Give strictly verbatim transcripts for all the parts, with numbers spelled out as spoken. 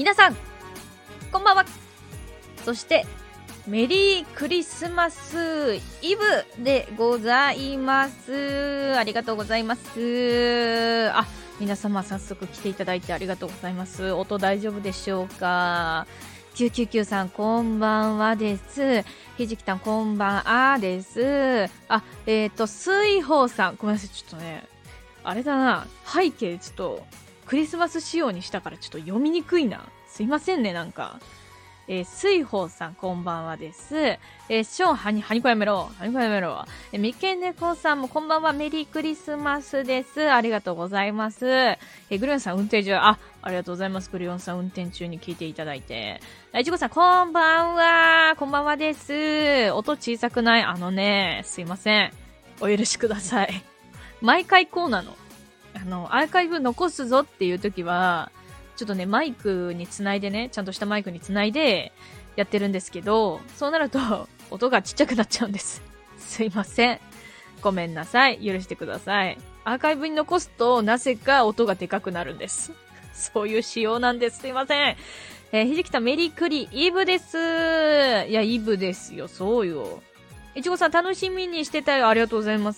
皆さん、こんばんは。そして、メリークリスマスイブでございます。ありがとうございます。あ、皆様早速来ていただいてありがとうございます。音大丈夫でしょうか。きゅうきゅうきゅうさんこんばんはです。ひじきたんこんばんあです。あ、えっと、水宝さん、ごめんなさい、ちょっとね、あれだな、背景ちょっとクリスマス仕様にしたからちょっと読みにくいな。すいませんね、なんか。えー、水宝さんこんばんはです。えー、ショーンはに、はにこやめろ。はにこやめろ。えー、みけねこさんもこんばんは。メリークリスマスです。ありがとうございます。えー、グリオンさん運転中、あ、ありがとうございます。グリオンさん運転中に聞いていただいて。いちごさんこんばんは。こんばんはです。音小さくない？あのね、すいません。お許しください。毎回こうなの。あの、アーカイブ残すぞっていう時は、ちょっとね、マイクにつないでね、ちゃんとしたマイクにつないでやってるんですけど、そうなると音がちっちゃくなっちゃうんです。すいません。ごめんなさい。許してください。アーカイブに残すとなぜか音がでかくなるんです。そういう仕様なんです。すいません。えー、ひじきたメリークリイブです。いや、イブですよ。そうよ。いちごさん楽しみにしてたよ。ありがとうございます。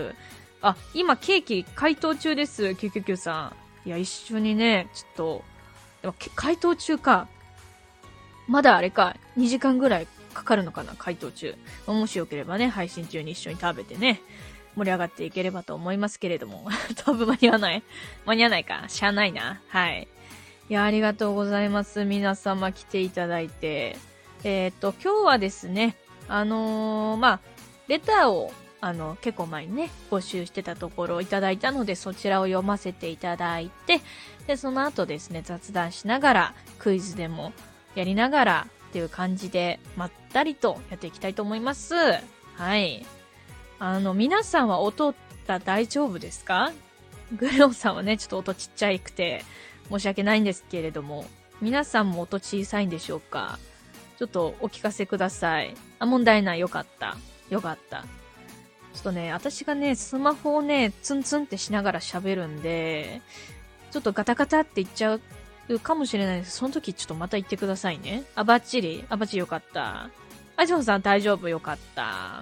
あ、今ケーキ解凍中です。きゅうきゅうきゅうさん。いや、一緒にね、ちょっと、でも解凍中か。まだあれか、にじかんぐらいかかるのかな、解凍中。もしよければね、配信中に一緒に食べてね、盛り上がっていければと思いますけれども。多分間に合わない。間に合わないか。しゃあないな。はい。いや、ありがとうございます。皆様来ていただいて。えっと、今日はですね、あのー、まあ、レターを、あの、結構前にね、募集してたところをいただいたので、そちらを読ませていただいて、で、その後ですね、雑談しながら、クイズでもやりながらっていう感じで、まったりとやっていきたいと思います。はい。あの、皆さんは音が大丈夫ですか？グレオンさんはね、ちょっと音ちっちゃくて、申し訳ないんですけれども、皆さんも音小さいんでしょうか？ちょっとお聞かせください。あ、問題ない。よかった。よかった。ちょっとね、私がね、スマホをね、ツンツンってしながら喋るんで、ちょっとガタガタって言っちゃうかもしれないです。その時ちょっとまた言ってくださいね。あ、バッチリあ、バッチリよかった。あ、ジョンさん大丈夫よかった。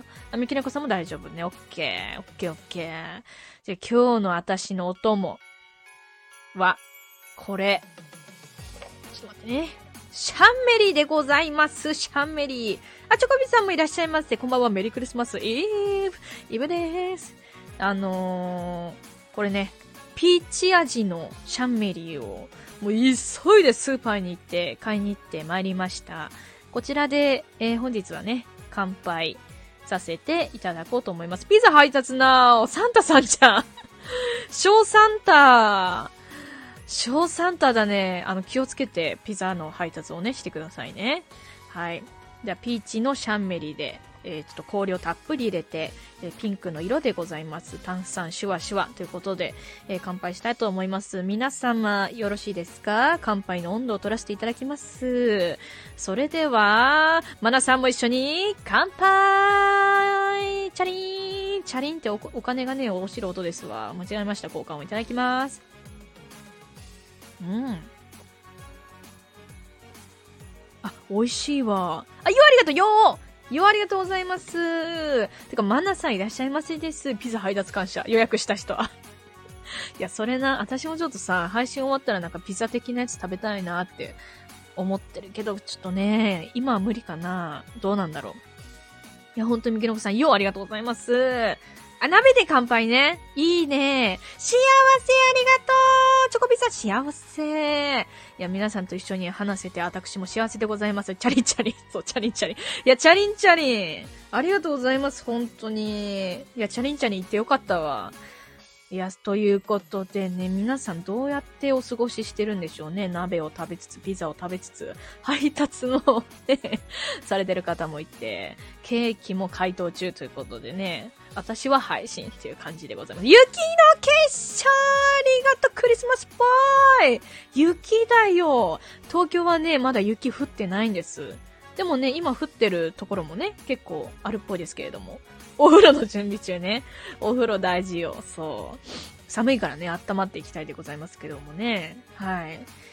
あ、みきねこさんも大丈夫ね。オッケー、オッケー、オッケー。じゃあ今日の私のお供は、これ。ちょっと待ってね。シャンメリーでございます。シャンメリー。あ、チョコビさんもいらっしゃいませ。こんばんは。メリークリスマスイブ。イブでーす。あのー、これね、ピーチ味のシャンメリーを、もう急いでスーパーに行って、買いに行ってまいりました。こちらで、えー、本日はね、乾杯させていただこうと思います。ピザ配達なー。サンタさんじゃん。小サンタ小サンタだね。あの、気をつけてピザの配達をね、してくださいね。はい。じゃあ、ピーチのシャンメリーで、えー、ちょっと氷をたっぷり入れて、えー、ピンクの色でございます。炭酸シュワシュワということで、えー、乾杯したいと思います。皆様、よろしいですか？乾杯の温度を取らせていただきます。それでは、マナさんも一緒に、乾杯チャリーンチャリンってお、お金がね、おしる音ですわ。間違えました。交換をいただきます。うん。あ、美味しいわ。あ、よありがとうよーよありがとうございます。てか、マナさんいらっしゃいませです。ピザ配達感謝。予約した人は。いや、それな、私もちょっとさ、配信終わったらなんかピザ的なやつ食べたいなって思ってるけど、ちょっとね、今は無理かな。どうなんだろう。いや、ほんとみきのこさん、ようありがとうございます。あ、鍋で乾杯ね。いいね。幸せありがとう。チョコビさん幸せ。いや、皆さんと一緒に話せて私も幸せでございます。チャリンチャリン。そう、チャリンチャリン。いや、チャリンチャリン。ありがとうございます。本当に。いや、チャリンチャリン行ってよかったわ。いや、ということでね、皆さんどうやってお過ごししてるんでしょうね。鍋を食べつつ、ピザを食べつつ、配達もね、されてる方もいて、ケーキも解凍中ということでね、私は配信っていう感じでございます。雪の結晶ありがとうクリスマスっぽい雪だよ東京はね、まだ雪降ってないんです。でもね、今降ってるところもね、結構あるっぽいですけれども。お風呂の準備中ね。お風呂大事よ。そう。寒いからね、温まっていきたいでございますけどもね。はい。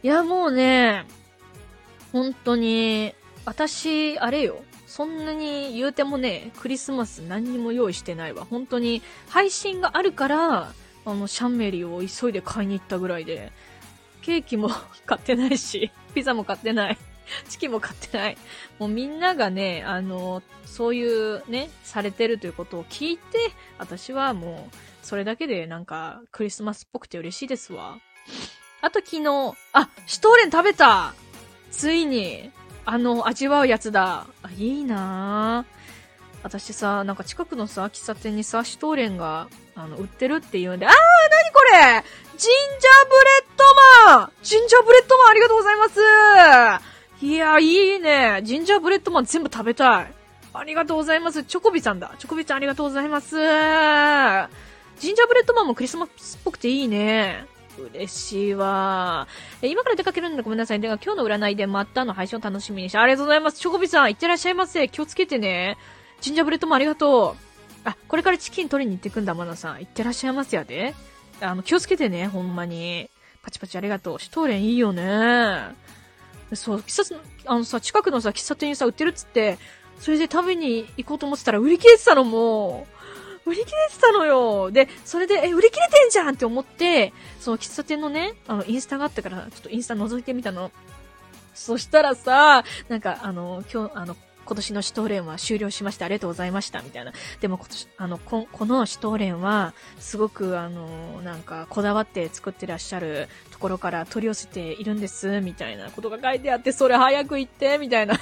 いや、もうね、本当に、私、あれよ。そんなに言うてもね、クリスマス何にも用意してないわ。本当に、配信があるから、あの、シャンメリーを急いで買いに行ったぐらいで、ケーキも買ってないし、ピザも買ってない。チキンも買ってない。もうみんながね、あの、そういうね、されてるということを聞いて、私はもう、それだけでなんか、クリスマスっぽくて嬉しいですわ。あと昨日、あ、シュトーレン食べた！ついに、あの、味わうやつだ。あ、いいなぁ。私さ、なんか近くのさ、喫茶店にさ、シュトーレンが、あの、売ってるって言うんで、あー、なにこれ！ジンジャーブレッドマン！ジンジャーブレッドマンありがとうございます！いや、いいね。ジンジャーブレッドマン全部食べたい。ありがとうございます。チョコビさんだ。チョコビちゃんありがとうございます。ジンジャーブレッドマンもクリスマスっぽくていいね。嬉しいわ。え、今から出かけるんでごめんなさい。では今日の占いでまたの配信を楽しみにして。ありがとうございます。チョコビさん、いってらっしゃいませ。気をつけてね。ジンジャーブレッドマンありがとう。あ、これからチキン取りに行ってくんだ、マナさん。いってらっしゃいますやで。あの、気をつけてね、ほんまに。パチパチありがとう。シュトーレンいいよね。そう、喫茶、あのさ、近くのさ、喫茶店にさ、売ってるっつって、それで食べに行こうと思ってたら売り切れてたのもう、売り切れてたのよ。で、それで、え、売り切れてんじゃんって思って、その喫茶店のね、あの、インスタがあったから、ちょっとインスタ覗いてみたの。そしたらさ、なんか、あの、今日、あの、今年のシュトーレンは終了しましてありがとうございました、みたいな。でも今年、あの、こ、このシュトーレンは、すごく、あの、なんか、こだわって作ってらっしゃるところから取り寄せているんです、みたいなことが書いてあって、それ早く言って、みたいな。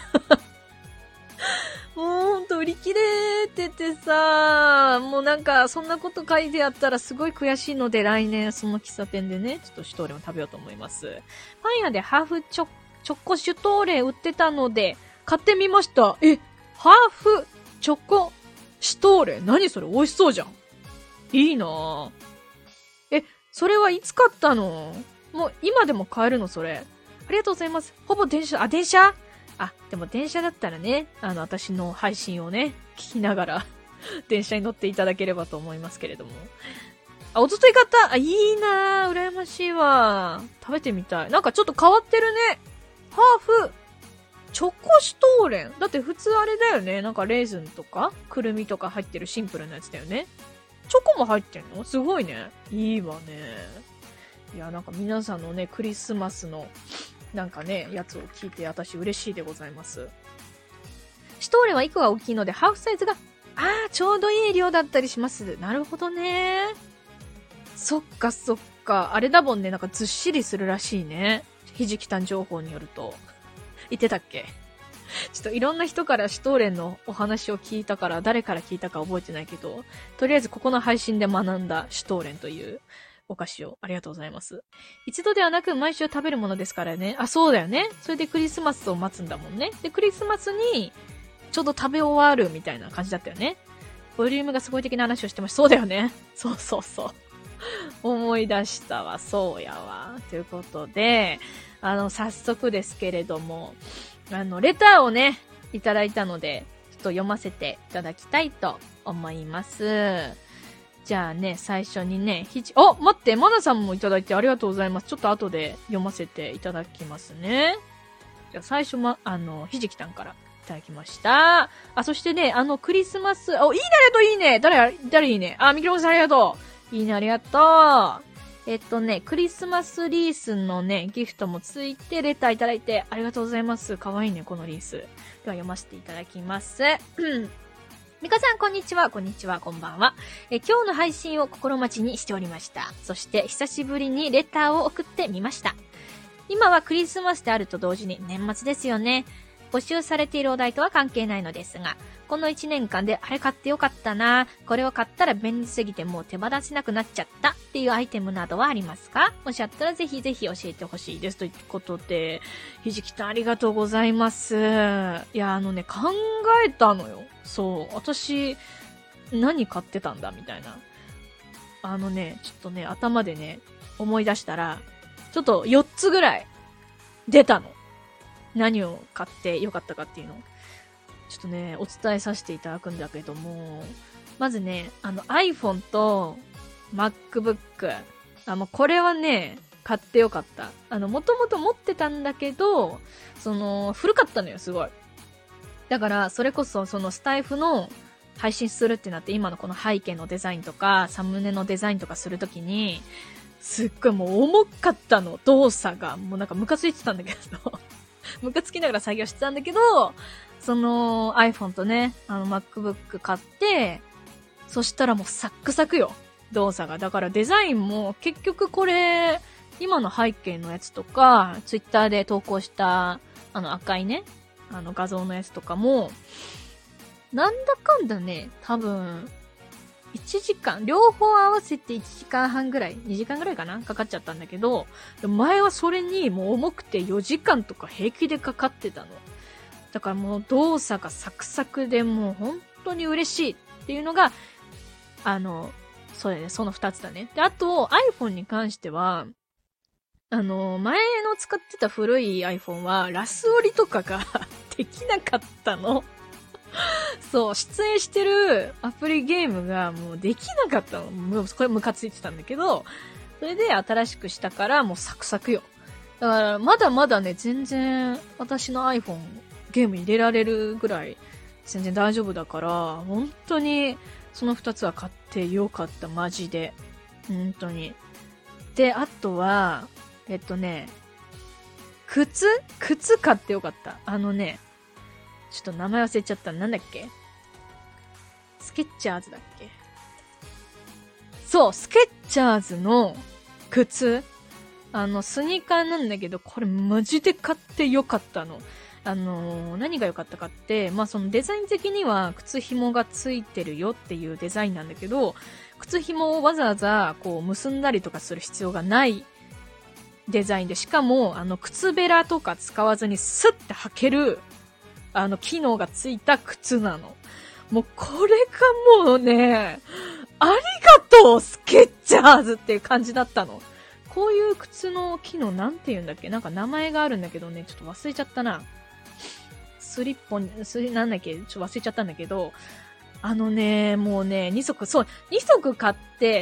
もうほんと売り切れててさ、もうなんか、そんなこと書いてあったらすごい悔しいので、来年その喫茶店でね、ちょっとシュトーレンを食べようと思います。パン屋でハーフチョ、チョコシュトーレン売ってたので、買ってみました。え、ハーフチョコシュトーレン？何それ美味しそうじゃん。いいなぁ。え、それはいつ買ったの？もう今でも買えるのそれ。ありがとうございます。ほぼ電車、あ、電車？あ、でも電車だったらね、あの、私の配信をね、聞きながら、電車に乗っていただければと思いますけれども。あ、おととい買った。あ、いいなぁ。羨ましいわ。食べてみたい。なんかちょっと変わってるね。ハーフ、チョコシュトーレン。だって普通あれだよね。なんかレーズンとか、くるみとか入ってるシンプルなやつだよね。チョコも入ってんの？すごいね。いいわね。いや、なんか皆さんのね、クリスマスの、なんかね、やつを聞いて私嬉しいでございます。シュトーレンはいくが大きいので、ハーフサイズが、あー、ちょうどいい量だったりします。なるほどね。そっかそっか。あれだもんね、なんかずっしりするらしいね。ひじきたん情報によると。言ってたっけ？ちょっといろんな人からシュトーレンのお話を聞いたから、誰から聞いたか覚えてないけど、とりあえずここの配信で学んだシュトーレンというお菓子をありがとうございます。一度ではなく毎週食べるものですからね。あ、そうだよね。それでクリスマスを待つんだもんね。で、クリスマスにちょうど食べ終わるみたいな感じだったよね。ボリュームがすごい的な話をしてました。そうだよね。そうそうそう。思い出したわ。そうやわ。ということで、あの、早速ですけれども、あの、レターをね、いただいたので、ちょっと読ませていただきたいと思います。じゃあね、最初にね、ひじ、お、待って、マナさんもいただいてありがとうございます。ちょっと後で読ませていただきますね。じゃあ最初ま、あの、ひじきたんからいただきました。あ、そしてね、あの、クリスマス、お、いいね、ありがとう、いいね。誰、誰いいね。あ、みきろもさんありがとう。いいね、ありがとう。えっとね、クリスマスリースのね、ギフトもついて、レターいただいて、ありがとうございます。かわいいね、このリース。では読ませていただきます。みかさん、こんにちは。こんにちは。こんばんは。え、今日の配信を心待ちにしておりました。そして、久しぶりにレターを送ってみました。今はクリスマスであると同時に年末ですよね。募集されているお題とは関係ないのですが、このいちねんかんであれ買ってよかったな、これを買ったら便利すぎてもう手放せなくなっちゃったっていうアイテムなどはありますか？もしあったらぜひぜひ教えてほしいです。ということで、ひじきたんありがとうございます。いや、あのね、考えたのよ。そう。私、何買ってたんだみたいな。あのね、ちょっとね、頭でね、思い出したら、ちょっとよっつぐらい出たの。何を買ってよかったかっていうのを。ちょっとね、お伝えさせていただくんだけども、まずね、あの iPhone と MacBook。あ、もうこれはね、 買ってよかった。あの、もともと持ってたんだけど、その、古かったのよ、すごい。だから、それこそ、そのスタイフの配信するってなって、今のこの背景のデザインとか、サムネのデザインとかするときに、すっごいもう重かったの、動作が。もうなんかムカついてたんだけど、ムカつきながら作業してたんだけど、その iPhone とね、あの MacBook 買って、そしたらもうサックサクよ、動作が。だからデザインも結局これ、今の背景のやつとか、Twitter で投稿したあの赤いね、あの画像のやつとかも、なんだかんだね、多分、いちじかん、両方合わせていちじかんはんぐらい、にじかんぐらいかなかかっちゃったんだけど、前はそれにもう重くてよじかんとか平気でかかってたの。だからもう動作がサクサクでもう本当に嬉しいっていうのが、あの、そうだね、その二つだね。で、あと iPhone に関しては、あの、前の使ってた古い iPhone はラス折りとかができなかったの。そう、出演してるアプリゲームがもうできなかったの。もうこれムカついてたんだけど、それで新しくしたからもうサクサクよ。だからまだまだね、全然私の iPhone ゲーム入れられるぐらい全然大丈夫だから、本当にその二つは買ってよかった、マジで。本当に。で、あとは、えっとね、靴靴買ってよかった。あのね、ちょっと名前忘れちゃった。なんだっけ？スケッチャーズだっけ？そう、スケッチャーズの靴。あの、スニーカーなんだけど、これマジで買ってよかったの。あのー、何が良かったかって、まあそのデザイン的には靴紐がついてるよっていうデザインなんだけど、靴紐をわざわざこう結んだりとかする必要がないデザインで、しかもあの靴べらとか使わずにスッて履けるあの機能がついた靴なの。もうこれがもうね、ありがとうスケッチャーズっていう感じだったの。こういう靴の機能なんて言うんだっけ？なんか名前があるんだけどね、ちょっと忘れちゃったな。スリッポン、スリ、なんだっけ？ちょっと忘れちゃったんだけど、あのね、もうね、に足、そう、に足買って、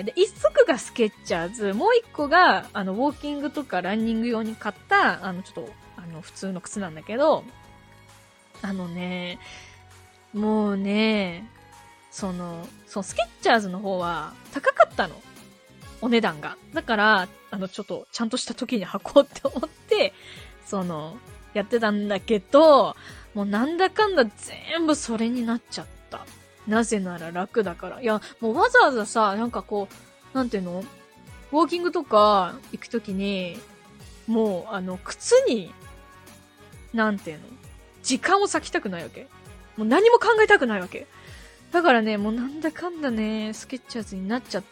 で、いっ足がスケッチャーズ、もういっこが、あの、ウォーキングとかランニング用に買った、あの、ちょっと、あの、普通の靴なんだけど、あのね、もうね、その、そのスケッチャーズの方は高かったの。お値段が。だから、あの、ちょっと、ちゃんとした時に履こうって思って、その、やってたんだけど、もうなんだかんだ全部それになっちゃった。なぜなら楽だから。いや、もうわざわざさ、なんかこう、なんていうの？ウォーキングとか行くときに、もう、あの、靴に、なんていうの？時間を割きたくないわけ。もう何も考えたくないわけ。だからね、もうなんだかんだね、スケッチャーズになっちゃって、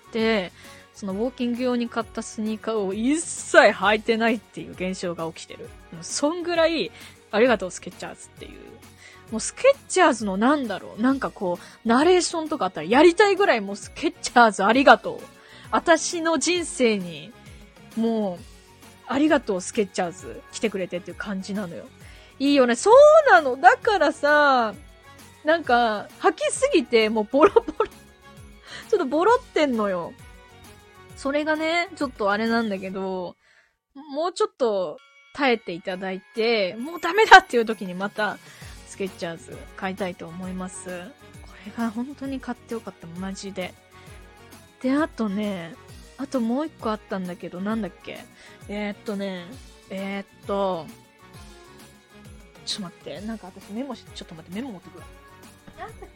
そのウォーキング用に買ったスニーカーを一切履いてないっていう現象が起きてる。そんぐらい、ありがとうスケッチャーズっていう。もうスケッチャーズのなんだろう、なんかこう、ナレーションとかあったらやりたいぐらいもうスケッチャーズありがとう。私の人生に、もう、ありがとうスケッチャーズ来てくれてっていう感じなのよ。いいよね。そうなの。だからさ、なんか、履きすぎて、もうボロボロ、ちょっとボロってんのよ。それがね、ちょっとあれなんだけど、もうちょっと耐えていただいて、もうダメだっていう時にまた、スケッチャーズ買いたいと思います。これが本当に買ってよかった、マジで。で、あとね、あともう一個あったんだけど、なんだっけ？えー、っとね、えー、っと、ちょっと待って、なんか私メモし、ちょっと待って、メモ持ってくる。なんだっ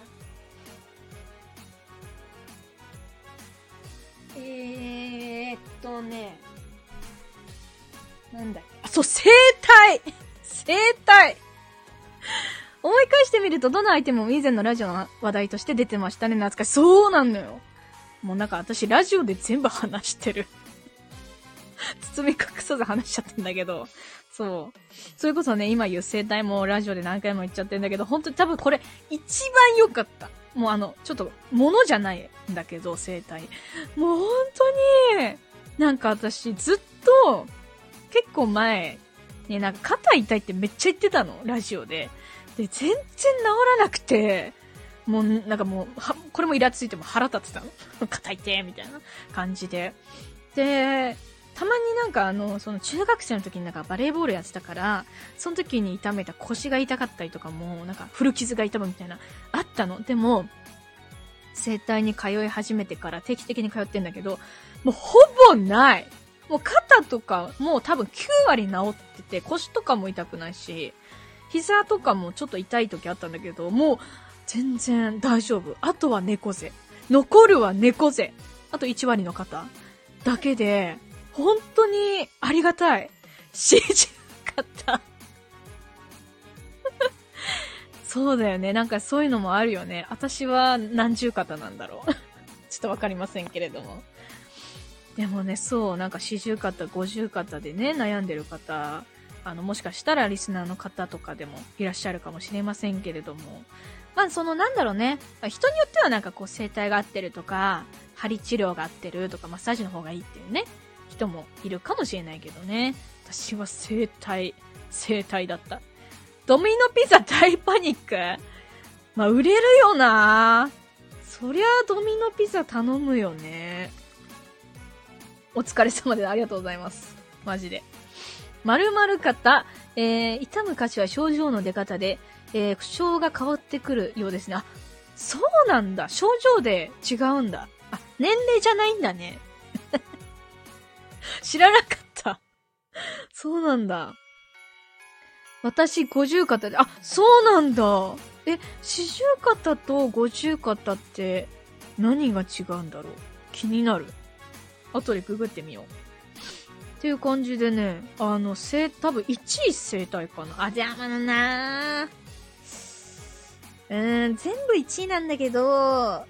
けな。えー、っとね、なんだっけ。あ、そう、整体整体思い返してみると、どのアイテムも以前のラジオの話題として出てましたね。懐かしい。そうなんのよ。もうなんか私ラジオで全部話してる。包み隠さず話しちゃってんだけど。そう。それこそね、今言う生態もラジオで何回も言っちゃってんだけど、本当に多分これ一番良かった。もうあの、ちょっと、ものじゃないんだけど、生態。もう本当に、なんか私ずっと、結構前、ね、なんか肩痛いってめっちゃ言ってたの、ラジオで。で、全然治らなくて、もう、なんかもう、は、これもイラついても腹立ってたの。肩痛いみたいな感じで。で、 たまになんかあの、その中学生の時になんかバレーボールやってたから、その時に痛めた腰が痛かったりとかも、なんか古傷が痛むみたいな、あったの。でも、整体に通い始めてから定期的に通ってんだけど、もうほぼない。もう肩とかもう多分きゅうわり治ってて、腰とかも痛くないし、膝とかもちょっと痛い時あったんだけど、もう全然大丈夫。あとは猫背。残るは猫背。あといちわりの肩だけで、本当にありがたい。四十肩。そうだよね。なんかそういうのもあるよね。私は何十肩なんだろう。ちょっとわかりませんけれども。でもね、そう、なんか四十肩、五十肩でね、悩んでる方、あの、もしかしたらリスナーの方とかでもいらっしゃるかもしれませんけれども。まあ、そのなんだろうね。人によってはなんかこう、整体が合ってるとか、針治療が合ってるとか、マッサージの方がいいっていうね。人もいるかもしれないけどね。私は整体、整体だった。ドミノピザ大パニック。まあ、売れるよな。そりゃあドミノピザ頼むよね。お疲れ様でありがとうございます。マジで。〇〇肩、えー、痛む箇所は症状の出方で、えー、不調が変わってくるようですね。あ、そうなんだ。症状で違うんだ。あ、年齢じゃないんだね。知らなかった。そうなんだ。私、五十肩で、あ、そうなんだ。え、四十肩と五十肩って何が違うんだろう。気になる。後でググってみよう。っていう感じでね、あの、生、多分いちい整体かな。あ、じゃあまだなー。うーん、全部いちいなんだけど、う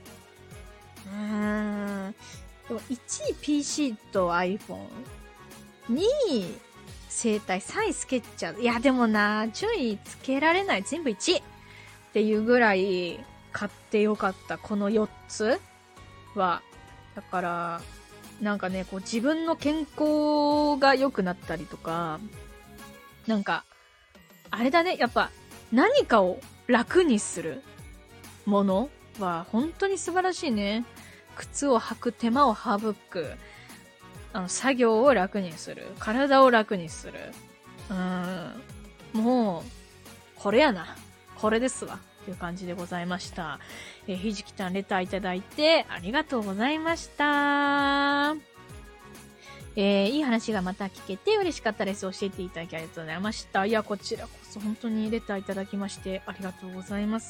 ーん、でもいちい ピーシー と iPhone。にい整体、さんいスケッチャー。いや、でもな、順位つけられない。全部いちいっていうぐらい買ってよかった。このよっつは。だから、なんかね、こう自分の健康が良くなったりとか、なんか、あれだね、やっぱ何かを楽にするものは本当に素晴らしいね。靴を履く手間を省く。あの、作業を楽にする。体を楽にする。うーん。もう、これやな。これですわ。という感じでございました。えー、ひじきちゃんレターいただいてありがとうございました。えー、いい話がまた聞けて嬉しかったです。教えていただきありがとうございました。いや、こちらこそ本当にレターいただきましてありがとうございます。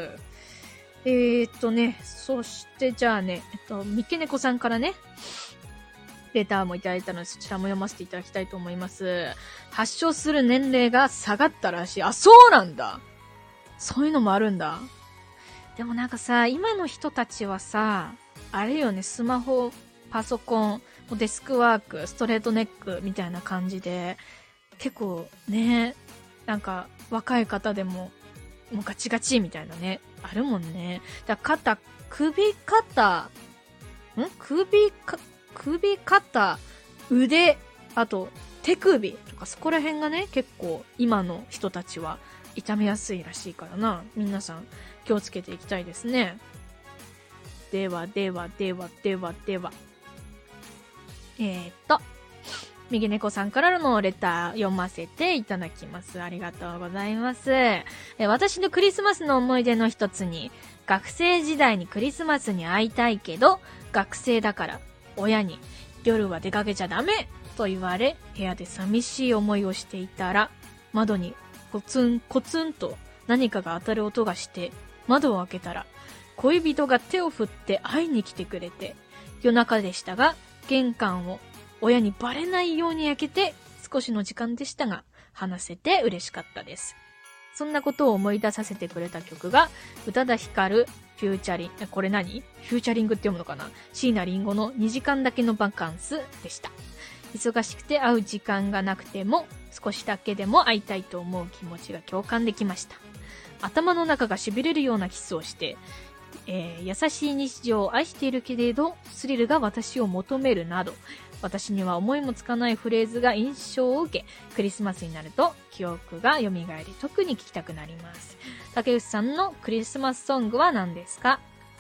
えーっとね、そしてじゃあね、えっと、みけねこさんからね、レターもいただいたので、そちらも読ませていただきたいと思います。発症する年齢が下がったらしい。あ、そうなんだ。そういうのもあるんだ。でもなんかさ、今の人たちはさ、あれよね、スマホ、パソコン、デスクワーク、ストレートネックみたいな感じで、結構ね、なんか若い方でも、もうガチガチみたいなね、あるもんね。だから肩、首、肩、ん首、か、首、肩、腕、あと手首とかそこら辺がね、結構今の人たちは痛めやすいらしいからな。皆さん気をつけていきたいですね。ではではではではでは。えーっと、右猫さんからのレター読ませていただきます。ありがとうございます。え私のクリスマスの思い出の一つに、学生時代にクリスマスに会いたいけど、学生だから親に夜は出かけちゃダメと言われ、部屋で寂しい思いをしていたら、窓にコツンコツンと何かが当たる音がして、窓を開けたら、恋人が手を振って会いに来てくれて、夜中でしたが、玄関を親にバレないように開けて、少しの時間でしたが、話せて嬉しかったです。そんなことを思い出させてくれた曲が、宇多田ヒカル、フューチャリン、これ何？フューチャリングって読むのかな？椎名林檎のにじかんだけのバカンスでした。忙しくて会う時間がなくても、少しだけでも会いたいと思う気持ちが共感できました。頭の中が痺れるようなキスをして、えー、優しい日常を愛しているけれど、スリルが私を求めるなど、私には思いもつかないフレーズが印象を受け、クリスマスになると記憶が蘇り、特に聴きたくなります。竹内さんのクリスマスソングは何ですか？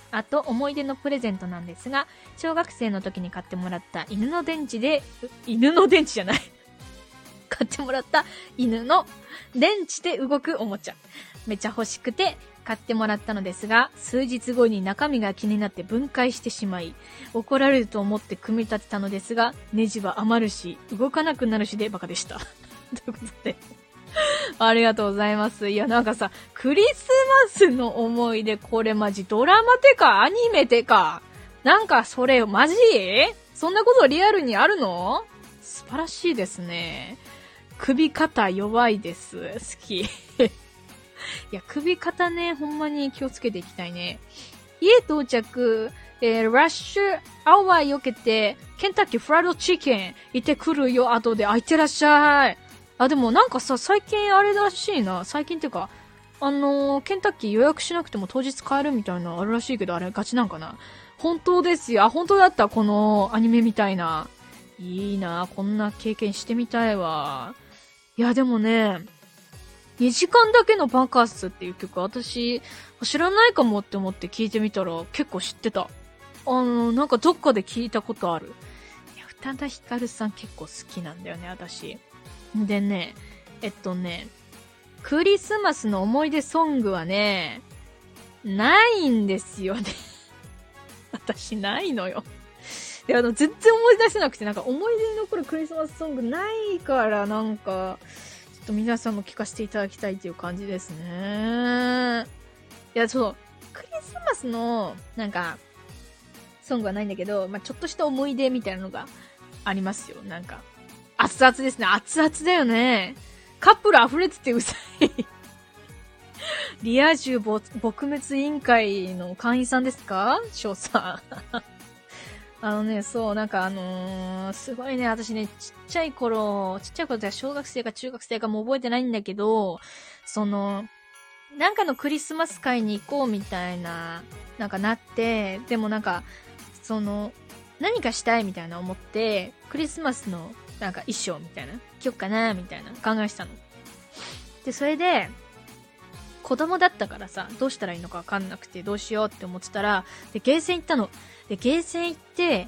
あと、思い出のプレゼントなんですが、小学生の時に買ってもらった犬の電池で、犬の電池じゃない。買ってもらった犬の電池で動くおもちゃ。めっちゃ欲しくて買ってもらったのですが、数日後に中身が気になって分解してしまい、怒られると思って組み立てたのですが、ネジは余るし、動かなくなるしでバカでした。ということで。ありがとうございます。いや、なんかさ、クリスマスの思い出、これマジドラマてかアニメてか。なんかそれマジ？そんなことリアルにあるの？素晴らしいですね。首肩弱いです。好き。いや、首肩ね、ほんまに気をつけていきたいね。家到着、えー、ラッシュアワー避けて、ケンタッキーフライドチキン行ってくるよ、後で。あ、行ってらっしゃい。あ、でもなんかさ、最近あれらしいな。最近っていうか、あのー、ケンタッキー予約しなくても当日買えるみたいなあるらしいけど、あれガチなんかな。本当ですよ。あ、本当だった。このアニメみたいな。いいな。こんな経験してみたいわ。いや、でもね、にじかんだけのバカンスっていう曲、私、知らないかもって思って聞いてみたら結構知ってた。あの、なんかどっかで聞いたことある。いや、宇多田ヒカルさん結構好きなんだよね、私。でね、えっとね、クリスマスの思い出ソングはね、ないんですよね。私ないのよ。いや、あの、全然思い出せなくて、なんか思い出に残るクリスマスソングないから、なんか、ちょっと皆さんも聞かせていただきたいっていう感じですね。いや、そう、クリスマスの、なんか、ソングはないんだけど、まあ、ちょっとした思い出みたいなのがありますよ、なんか。熱々ですね。熱々だよね。カップル溢れててうざい。リア充撲滅委員会の会員さんですか？翔さん。あのね、そう、なんかあのー、すごいね、私ね、ちっちゃい頃、ちっちゃい頃って小学生か中学生かも覚えてないんだけど、その、なんかのクリスマス会に行こうみたいな、なんかなって、でもなんか、その、何かしたいみたいな思って、クリスマスのなんか衣装みたいな、着よっかなみたいな考えしたの。で、それで、子供だったからさ、どうしたらいいのかわかんなくてどうしようって思ってたら、で、ゲーセン行ったの。で、ゲーセン行って、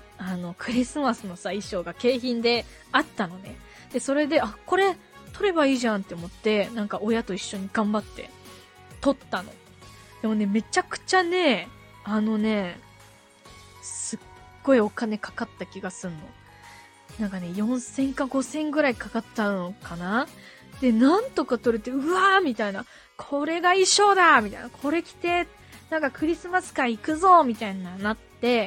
あの、クリスマスのさ、衣装が景品であったのね。で、それで、あ、これ、取ればいいじゃんって思って、なんか親と一緒に頑張って、取ったの。でもね、めちゃくちゃね、あのね、すっごいお金かかった気がすんの。なんかね、よんせんかごせんぐらいかかったのかな？で、なんとか取れて、うわーみたいな。これが衣装だみたいな。これ着て、なんかクリスマス会行くぞみたいななって、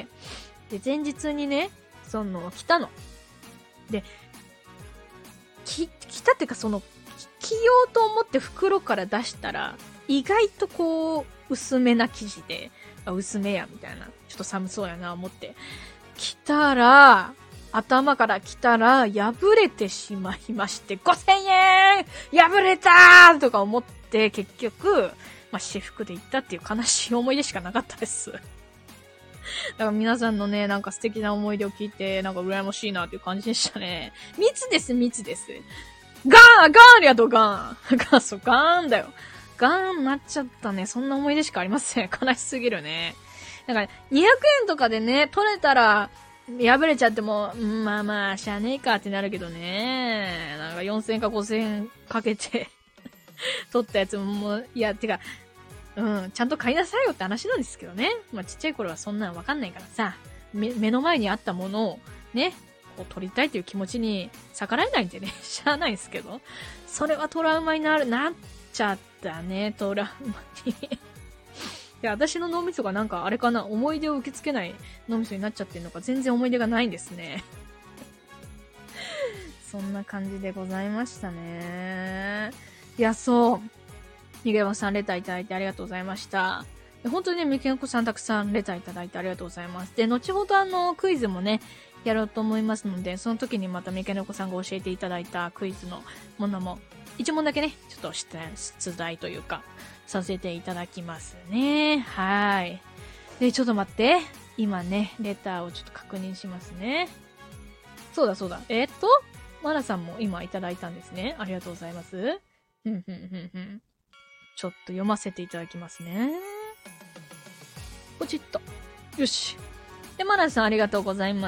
で、前日にね、その、着たの。で、き、着たっていうかその、着ようと思って袋から出したら、意外とこう、薄めな生地で、あ、薄めや、みたいな。ちょっと寒そうやな、思って。着たら、頭から来たら、破れてしまいまして、ごせんえん破れたーとか思って、結局、まあ、私服で行ったっていう悲しい思い出しかなかったです。だから皆さんのね、なんか素敵な思い出を聞いて、なんか羨ましいなっていう感じでしたね。密です、密です。ガーンガーンありがとう、ガーンガーン、そう、ガーンだよ。ガーンなっちゃったね。そんな思い出しかありません。悲しすぎるね。だから、にひゃくえんとかでね、取れたら、破れちゃっても、まあまあ、しゃあねえかってなるけどね。なんかよんせんかごせんかけて、取ったやつももう、いや、てか、うん、ちゃんと買いなさいよって話なんですけどね。まあちっちゃい頃はそんなのわかんないからさ、目、目の前にあったものを、ね、こう取りたいという気持ちに逆らえないんでね、しゃあないんですけど。それはトラウマになる、なっちゃったね、トラウマに。いや、私の脳みそがなんかあれかな、思い出を受け付けない脳みそになっちゃってるのか、全然思い出がないんですね。そんな感じでございましたね。いや、そう。にげまさんレターいただいてありがとうございました。本当にね、みけのこさんたくさんレターいただいてありがとうございます。で、後ほどあの、クイズもね、やろうと思いますので、その時にまたみけのこさんが教えていただいたクイズのものも、一問だけね、ちょっと出題というか、させていただきますね。はい。で、ちょっと待って。今ね、レターをちょっと確認しますね。そうだそうだ。えー、っと、マナさんも今いただいたんですね。ありがとうございます。ふんふんふんふん。ちょっと読ませていただきますね。 ポチッと。よし。で、マナさんありがとうございます。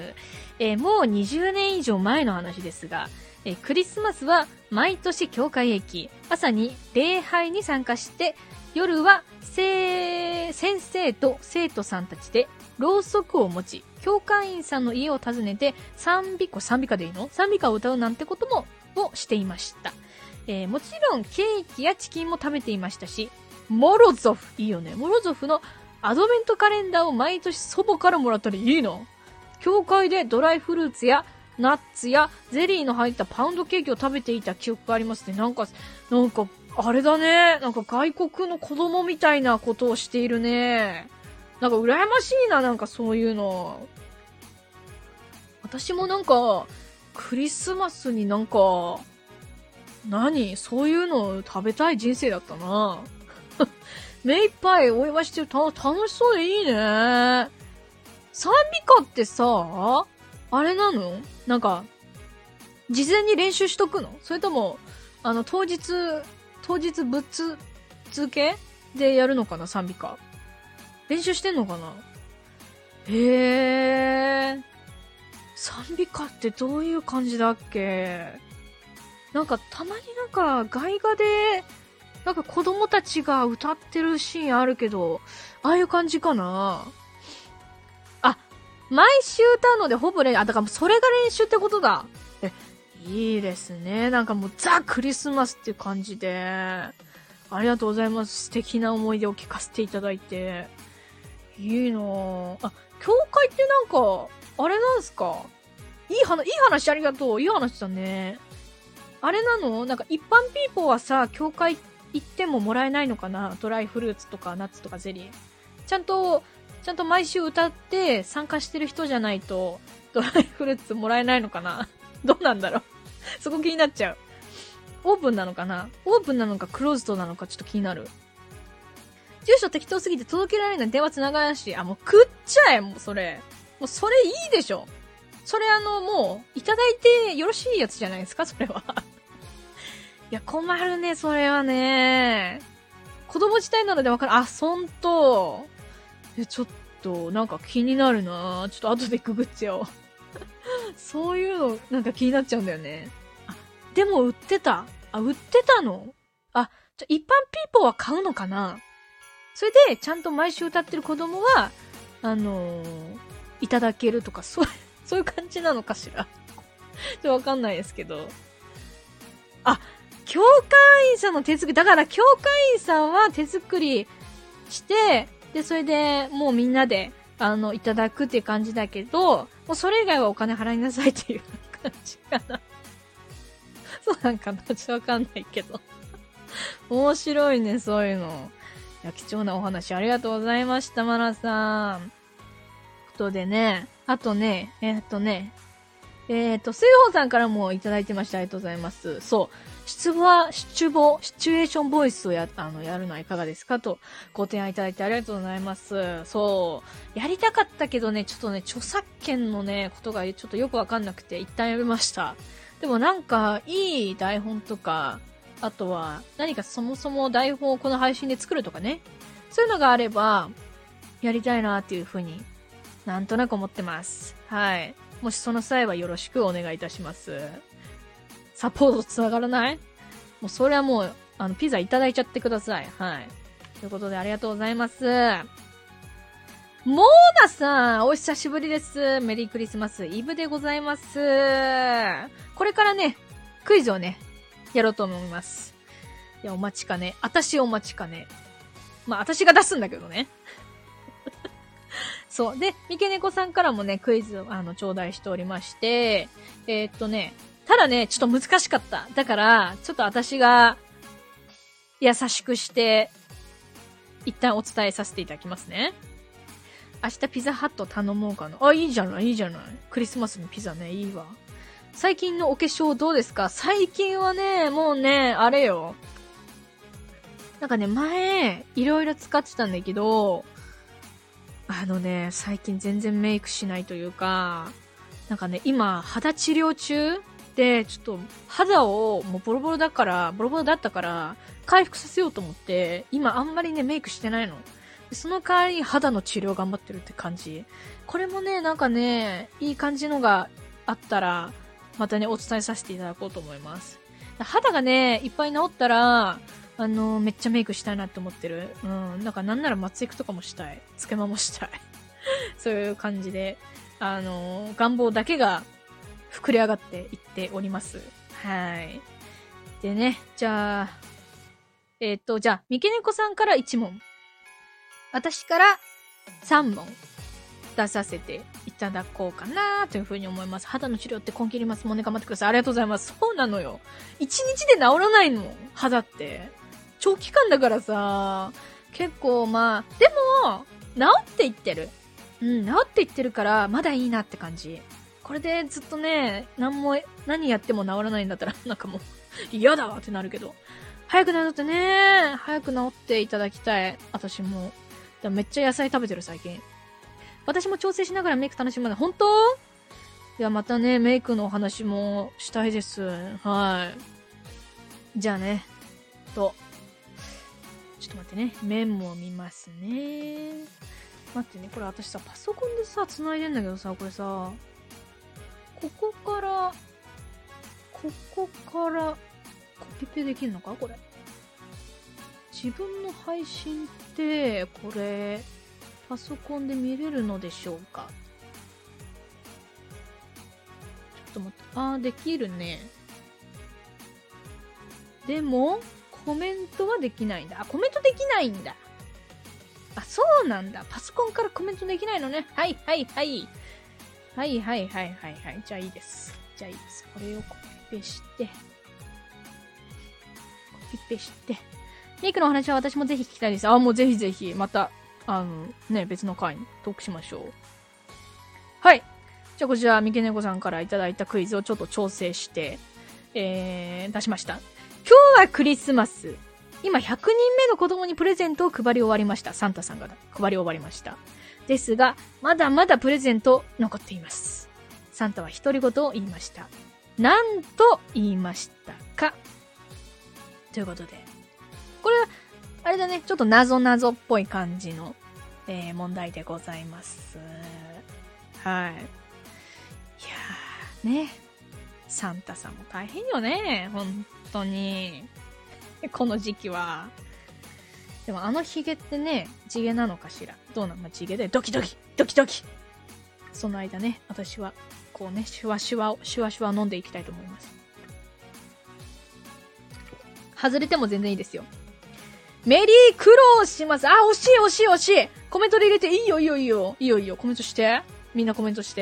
えー、もうにじゅうねん以上前の話ですが、えー、クリスマスは毎年教会へ行き、朝に礼拝に参加して、夜は先生と生徒さんたちでろうそくを持ち、教会員さんの家を訪ねて賛美歌、賛美歌でいいの？賛美歌を歌うなんてことも、をしていました。えー、もちろんケーキやチキンも食べていましたし、モロゾフ、いいよね。モロゾフのアドベントカレンダーを毎年祖母からもらったりいいの？教会でドライフルーツやナッツやゼリーの入ったパウンドケーキを食べていた記憶がありますね。なんか、なんか、あれだね。なんか外国の子供みたいなことをしているね。なんか羨ましいな、なんかそういうの。私もなんか、クリスマスになんか、何？そういうのを食べたい人生だったな。目いっぱいお祝いしてる。た、楽しそうでいいね。賛美歌ってさ、あれなの？なんか、事前に練習しとくの？それとも、あの、当日、当日ぶっつ、続けでやるのかな？賛美歌。練習してんのかな？へー。賛美歌ってどういう感じだっけ？なんか、たまになんか、外画で、なんか子供たちが歌ってるシーンあるけど、ああいう感じかな？あ、毎週歌うのでほぼ練、あ、だからそれが練習ってことだ。え、いいですね。なんかもうザ・クリスマスっていう感じで。ありがとうございます。素敵な思い出を聞かせていただいて。いいなぁ。あ、教会ってなんか、あれなんすか？いい話、いい話ありがとう。いい話だね。あれなの？なんか一般ピーポーはさ、教会行ってももらえないのかな？ドライフルーツとかナッツとかゼリー。ちゃんと、ちゃんと毎週歌って参加してる人じゃないと、ドライフルーツもらえないのかな？どうなんだろうそこ気になっちゃう。オープンなのかな？オープンなのかクローズドなのかちょっと気になる。住所適当すぎて届けられない電話つながらないし、あ、もう食っちゃえ、もうそれ。もうそれいいでしょ。それあの、もう、いただいてよろしいやつじゃないですか、それは。いや、困るね、それはね。子供自体なのでわかる。あ、そんと。え、ちょっと、なんか気になるな。ちょっと後でググっちゃおう。そういうの、なんか気になっちゃうんだよね。あ、でも売ってた。あ、売ってたの？あ、じゃ、一般ピーポーは買うのかな？それで、ちゃんと毎週歌ってる子供は、あのー、いただけるとか、そう、そういう感じなのかしら。ちょっとわかんないですけど。あ、教会員さんの手作り、だから教会員さんは手作りして、で、それでもうみんなで、あの、いただくっていう感じだけど、もうそれ以外はお金払いなさいっていう感じかな。そうなんかな？ちょっとわかんないけど。面白いね、そういうの。いや、貴重なお話ありがとうございました、マナさん。ことでね、あとね、えー、っとね、えー、っと、水宝さんからもいただいてました。ありがとうございます。そう。出話、出語、シチュエーションボイスをや、あの、やるのはいかがですかとご提案いただいてありがとうございます。そう。やりたかったけどね、ちょっとね、著作権のね、ことがちょっとよくわかんなくて、一旦やめました。でもなんか、いい台本とか、あとは、何かそもそも台本をこの配信で作るとかね。そういうのがあれば、やりたいなっていうふうになんとなく思ってます。はい。もしその際はよろしくお願いいたします。サポートつながらない？もうそれはもう、あの、ピザいただいちゃってください。はい。ということでありがとうございます。モーナさん、お久しぶりです。メリークリスマスイブでございます。これからね、クイズをね、やろうと思います。いや、お待ちかね。私お待ちかね。まあ、私が出すんだけどね。そう。で、三毛猫さんからもね、クイズを、あの、頂戴しておりまして、えー、っとね、ただね、ちょっと難しかった。だから、ちょっと私が、優しくして、一旦お伝えさせていただきますね。明日ピザハット頼もうかな。あ、いいじゃない、いいじゃない。クリスマスにピザね、いいわ。最近のお化粧どうですか？最近はね、もうね、あれよ。なんかね、前、いろいろ使ってたんだけど、あのね、最近全然メイクしないというか、なんかね、今、肌治療中で、ちょっと、肌をもうボロボロだから、ボロボロだったから、回復させようと思って、今あんまりね、メイクしてないの。 その代わり肌の治療頑張ってるって感じ。これもね、なんかね、いい感じのがあったら、またね、お伝えさせていただこうと思います。肌がね、いっぱい治ったら、あの、めっちゃメイクしたいなって思ってる。うん。なんかなんならマツエクとかもしたい。つけまもしたい。そういう感じで、あの、願望だけが膨れ上がっていっております。はい。でね、じゃあ、えっと、じゃあ、三毛猫さんからいち問。私からさん問出させていただこうかなというふうに思います。肌の治療って根気いります。もうね、頑張ってください。ありがとうございます。そうなのよ。一日で治らないの。肌って。長期間だからさ、結構まあ、でも、治っていってる。うん、治っていってるから、まだいいなって感じ。これでずっとね、何も、何やっても治らないんだったら、なんかもう、嫌だわってなるけど。早く治ってね、早く治っていただきたい。私も。でもめっちゃ野菜食べてる最近。私も調整しながらメイク楽しむの。本当？いや、またね、メイクのお話もしたいです。はい。じゃあね、と。ちょっと待ってね。メモを見ますね。待ってね、これ私さ、パソコンでさ、繋いでんだけどさ、これさ、ここから、ここから、コピペできるのかこれ。自分の配信って、これ、パソコンで見れるのでしょうか？ちょっと待って、あー、できるね。でも、コメントはできないんだ。あ、コメントできないんだ。あ、そうなんだ。パソコンからコメントできないのね。はいはいはい。はいはいはいはいはい。じゃあいいです。じゃあいいです。これをコピペして、コピペして、メイクの話は私もぜひ聞きたいです。あ、もうぜひぜひ、また、あの、ね、別の回にトークしましょう。はい。じゃあこちら、三毛猫さんからいただいたクイズをちょっと調整して、えー、出しました。今日はクリスマス。今ひゃくにんめの子供にプレゼントを配り終わりました。サンタさんが配り終わりました。ですが、まだまだプレゼント残っています。サンタは独り言を言いました。なんと言いましたか？ということで。これは、あれだね、ちょっと謎謎っぽい感じの、えー、問題でございます。はい。いやー、ね。サンタさんも大変よね。本当に。この時期は。でもあのヒゲってね、地毛なのかしら。どうなの？地毛でドキドキ、ドキドキ。その間ね、私は、こうね、シュワシュワを、シュワシュワ飲んでいきたいと思います。外れても全然いいですよ。メリークローします。あ、惜しい惜しい惜しい。コメントで入れて、いいよいいよいいよ。いいよいいよ。コメントして。みんなコメントして。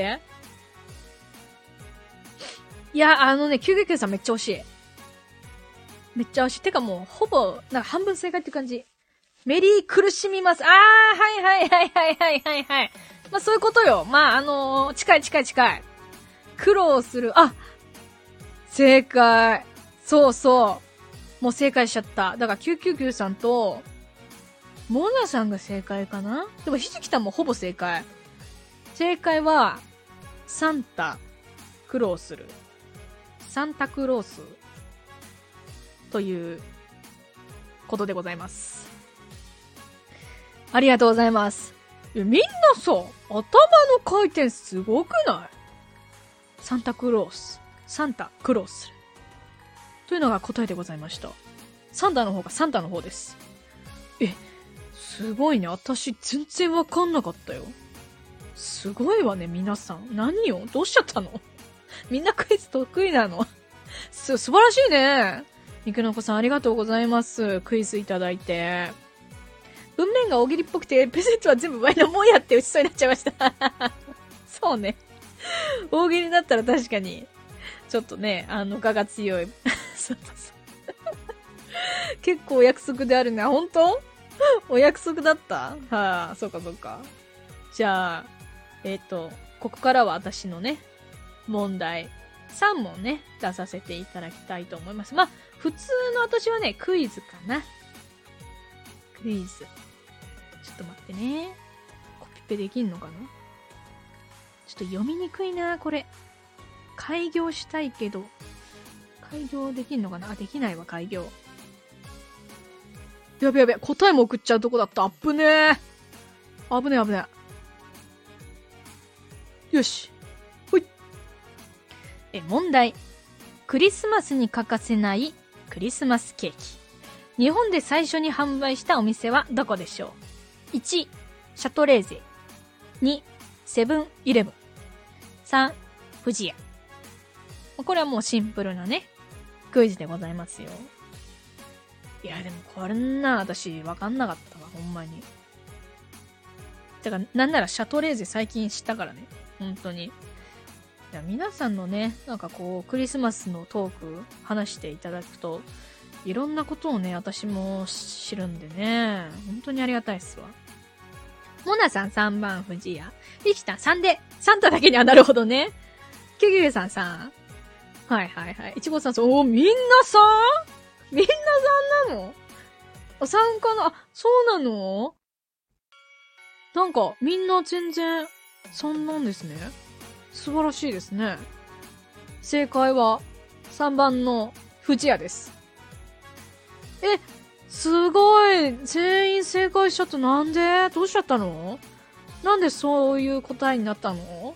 いや、あのね、きゅうきゅうきゅうさんめっちゃ惜しい。めっちゃ惜しい。てかもう、ほぼ、なんか半分正解って感じ。メリー苦しみます。あー、はいはいはいはいはいはいはい。まあそういうことよ。まああのー、近い近い近い。苦労する。あ、正解。そうそう。もう正解しちゃった。だからきゅうきゅうきゅうさんと、モナさんが正解かな？でもひじきさんもほぼ正解。正解は、サンタ、苦労する。サンタクロース。という、ことでございます。ありがとうございます。みんなさ、頭の回転すごくない？サンタクロース。サンタ、クロース。というのが答えでございました。サンタの方がサンタの方です。え、すごいね。私全然わかんなかったよ。すごいわね、皆さん。何よ？どうしちゃったの？みんなクイズ得意なの？す、素晴らしいね。みくのこさんありがとうございます。クイズいただいて。文面が大喜利っぽくて、プレゼントは全部ワイのもんやって打ちそうになっちゃいました。そうね。大喜利だったら確かに、ちょっとね、あの、我が強い。そうそう結構お約束であるね。本当？お約束だった？はあ、そうかそうか。じゃあ、えっと、ここからは私のね、問題さん問ね、出させていただきたいと思います。まあ、普通の私はね、クイズかな。クイズ。ちょっと待ってね。コピペできんのかな？ちょっと読みにくいな、これ。開業したいけど。開業できんのかな？あ、できないわ、開業。やべやべ、答えも送っちゃうとこだった。あっぶねー。 危ねえ危ねえ。よし。ほい。え、問題。クリスマスに欠かせないクリスマスケーキ。日本で最初に販売したお店はどこでしょう？ いち、シャトレーゼ。に、セブンイレブン。さん、フジヤ。これはもうシンプルなね、クイズでございますよ。いや、でもこんな私わかんなかったわ、ほんまに。てか、なんならシャトレーゼ最近知ったからね。本当に。いや、皆さんのね、なんかこう、クリスマスのトーク話していただくと、いろんなことをね、私も知るんでね、本当にありがたいっすわ。モナさんさんばん、藤谷。リキさんさんで、サンタだけにはなるほどね。キュキュキュさんさん。はいはいはい。いちごさんさん、おー、みんなさんみんなさんなの？あ、さんかなあ、そうなの？なんか、みんな全然、さんなんですね。素晴らしいですね。正解は、さんばんの藤谷です。え、すごい。全員正解しちゃった。なんで？どうしちゃったの？なんでそういう答えになったの？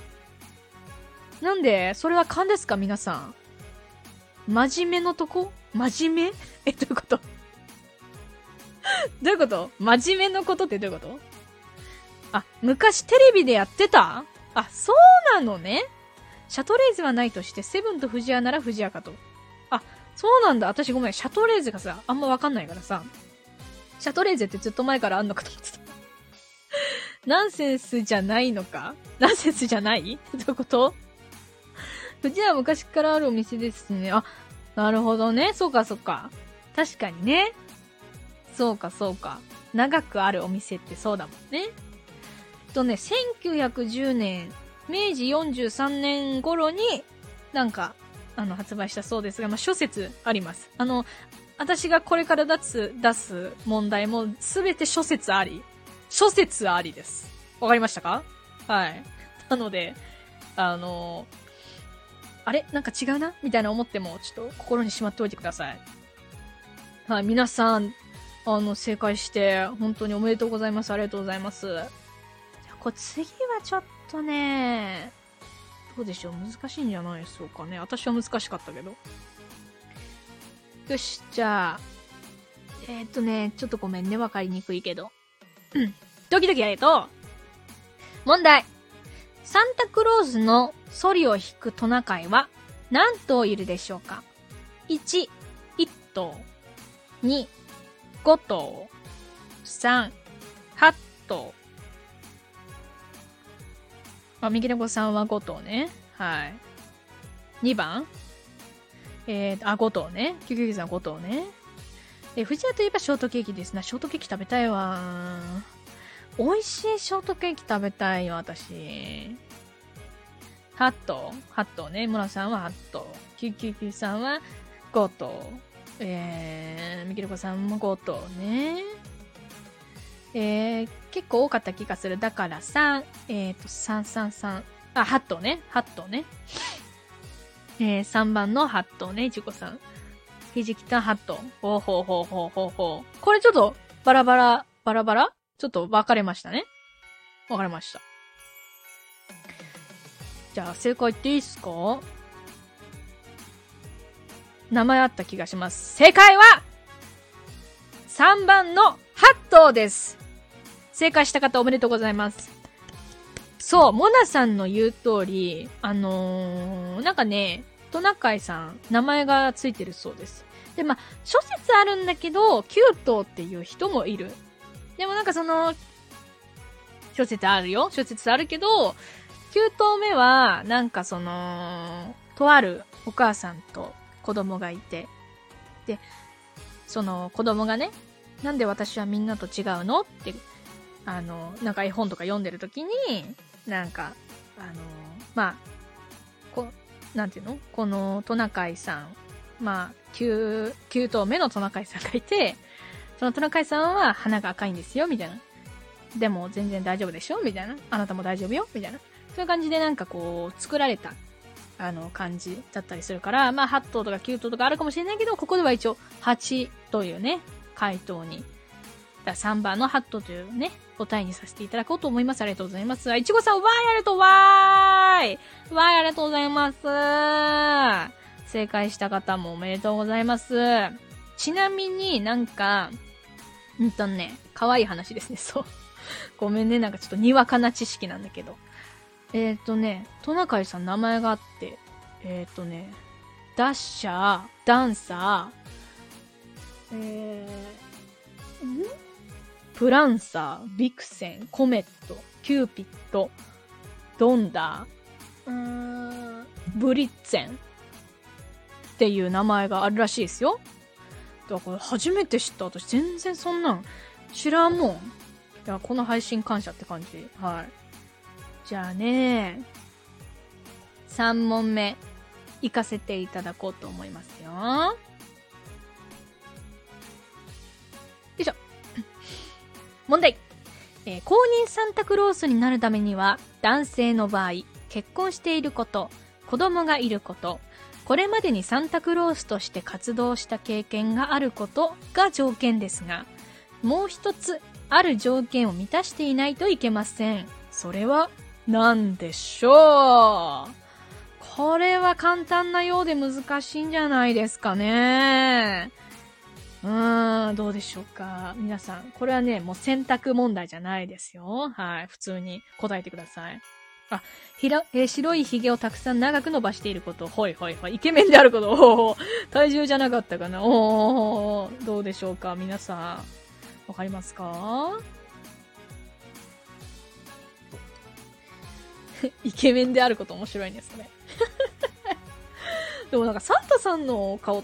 なんで？それは勘ですか皆さん。真面目のとこ？真面目？え、どういうこと？どういうこと？真面目のことってどういうこと？あ、昔テレビでやってた？あ、そうなのね。シャトレーゼはないとして、セブンとフジヤならフジヤかと。あ、そうなんだ。私ごめん。シャトレーゼがさ、あんまわかんないからさ。シャトレーゼってずっと前からあんのかと思ってた。ナンセンスじゃないのか？ナンセンスじゃない？どういうこと？フジヤは昔からあるお店ですね。あ、なるほどね。そうかそうか。確かにね。そうかそうか。長くあるお店ってそうだもんね。とね、せんきゅうひゃくじゅうねん、めいじよんじゅうさんねん頃に、なんか、あの、発売したそうですが、まあ、諸説あります。あの、私がこれから出す、出す問題も、すべて諸説あり。諸説ありです。わかりましたか？はい。なので、あの、あれなんか違うなみたいな思っても、ちょっと心にしまっておいてください。はい、皆さん、あの、正解して、本当におめでとうございます。ありがとうございます。これ次はちょっとね、どうでしょう難しいんじゃないでしょうかね。私は難しかったけど。よし、じゃあ、えー、っとね、ちょっとごめんね、わかりにくいけど。うん。ドキドキやれと、問題。サンタクロースのソリを引くトナカイは何頭いるでしょうか？ いち、いっとう。に、ごとう。さん、はっとう。あ、右猫さんはごとうね。はい。にばんえー、あ、ごとうね。キュキュキさんごとうね。え、藤谷といえばショートケーキですな。ショートケーキ食べたいわ。美味しいショートケーキ食べたいよ、私。はっとう。はっとうね。村さんははっとう。キュキュキさんはごとう。えー、みきるこさんもごとうね。えー、結構多かった気がする。だからさん、えーと、さんさんさん。あ、はっとうね。はっとうね。えー、さんばんのはっとうね。いちごさん。ひじきたはっとう。ほうほうほうほうほうほう。これちょっと、バラバラ、バラバラちょっと分かれましたね。分かれました。じゃあ、正解言っていいっすか？名前あった気がします。正解はさんばんのはっとうです。正解した方おめでとうございます。そう、モナさんの言う通り、あのー、なんかね、トナカイさん、名前がついてるそうです。で、まあ、諸説あるんだけど、きゅうとうっていう人もいる。でもなんかその、諸説あるよ。諸説あるけど、きゅうとうめは、なんかその、とあるお母さんと子供がいて、で、その子供がね、なんで私はみんなと違うのって、あの、なんか絵本とか読んでるときに、なんか、あの、まあ、こ、なんていうの？このトナカイさん、まあ、きゅう、きゅうとうめのトナカイさんがいて、そのトナカイさんは鼻が赤いんですよ、みたいな。でも全然大丈夫でしょみたいな。あなたも大丈夫よみたいな。そういう感じでなんかこう、作られた、あの、感じだったりするから、まあ、はっとうとかきゅうとうとかあるかもしれないけど、ここでは一応、はちというね、回答に。 たさんばんのハットというね、答えにさせていただこうと思います。ありがとうございます。いちごさん、わーい、ありがとう、わーい。わーい、ありがとうございます。正解した方もおめでとうございます。ちなみになんか、うんとね、可愛い話ですね、そう。ごめんね、なんかちょっとにわかな知識なんだけど。えっ、ー、とね、トナカイさん名前があって、えっ、ー、とね、ダッシャー、ダンサー、えー、んプランサー、ビクセン、コメット、キューピッド、ドンダー、うーん、ブリッツェンっていう名前があるらしいですよ。だから初めて知った。私全然そんなん知らんもん。いや、この配信感謝って感じ。はい。じゃあね、さん問目、行かせていただこうと思いますよ。よいしょ。問題。えー、公認サンタクロースになるためには、男性の場合、結婚していること、子供がいること、これまでにサンタクロースとして活動した経験があることが条件ですが、もう一つ、ある条件を満たしていないといけません。それは、なんでしょう。これは簡単なようで難しいんじゃないですかね。うーん、どうでしょうか。皆さん、これはね、もう選択問題じゃないですよ。はい。普通に答えてください。あ、ひら、えー、白い髭をたくさん長く伸ばしていること。ほいほいほい。イケメンであること。おー、体重じゃなかったかな。おー、どうでしょうか。皆さん、わかりますか？イケメンであること面白いね、それ。でもなんかサンタさんの顔って、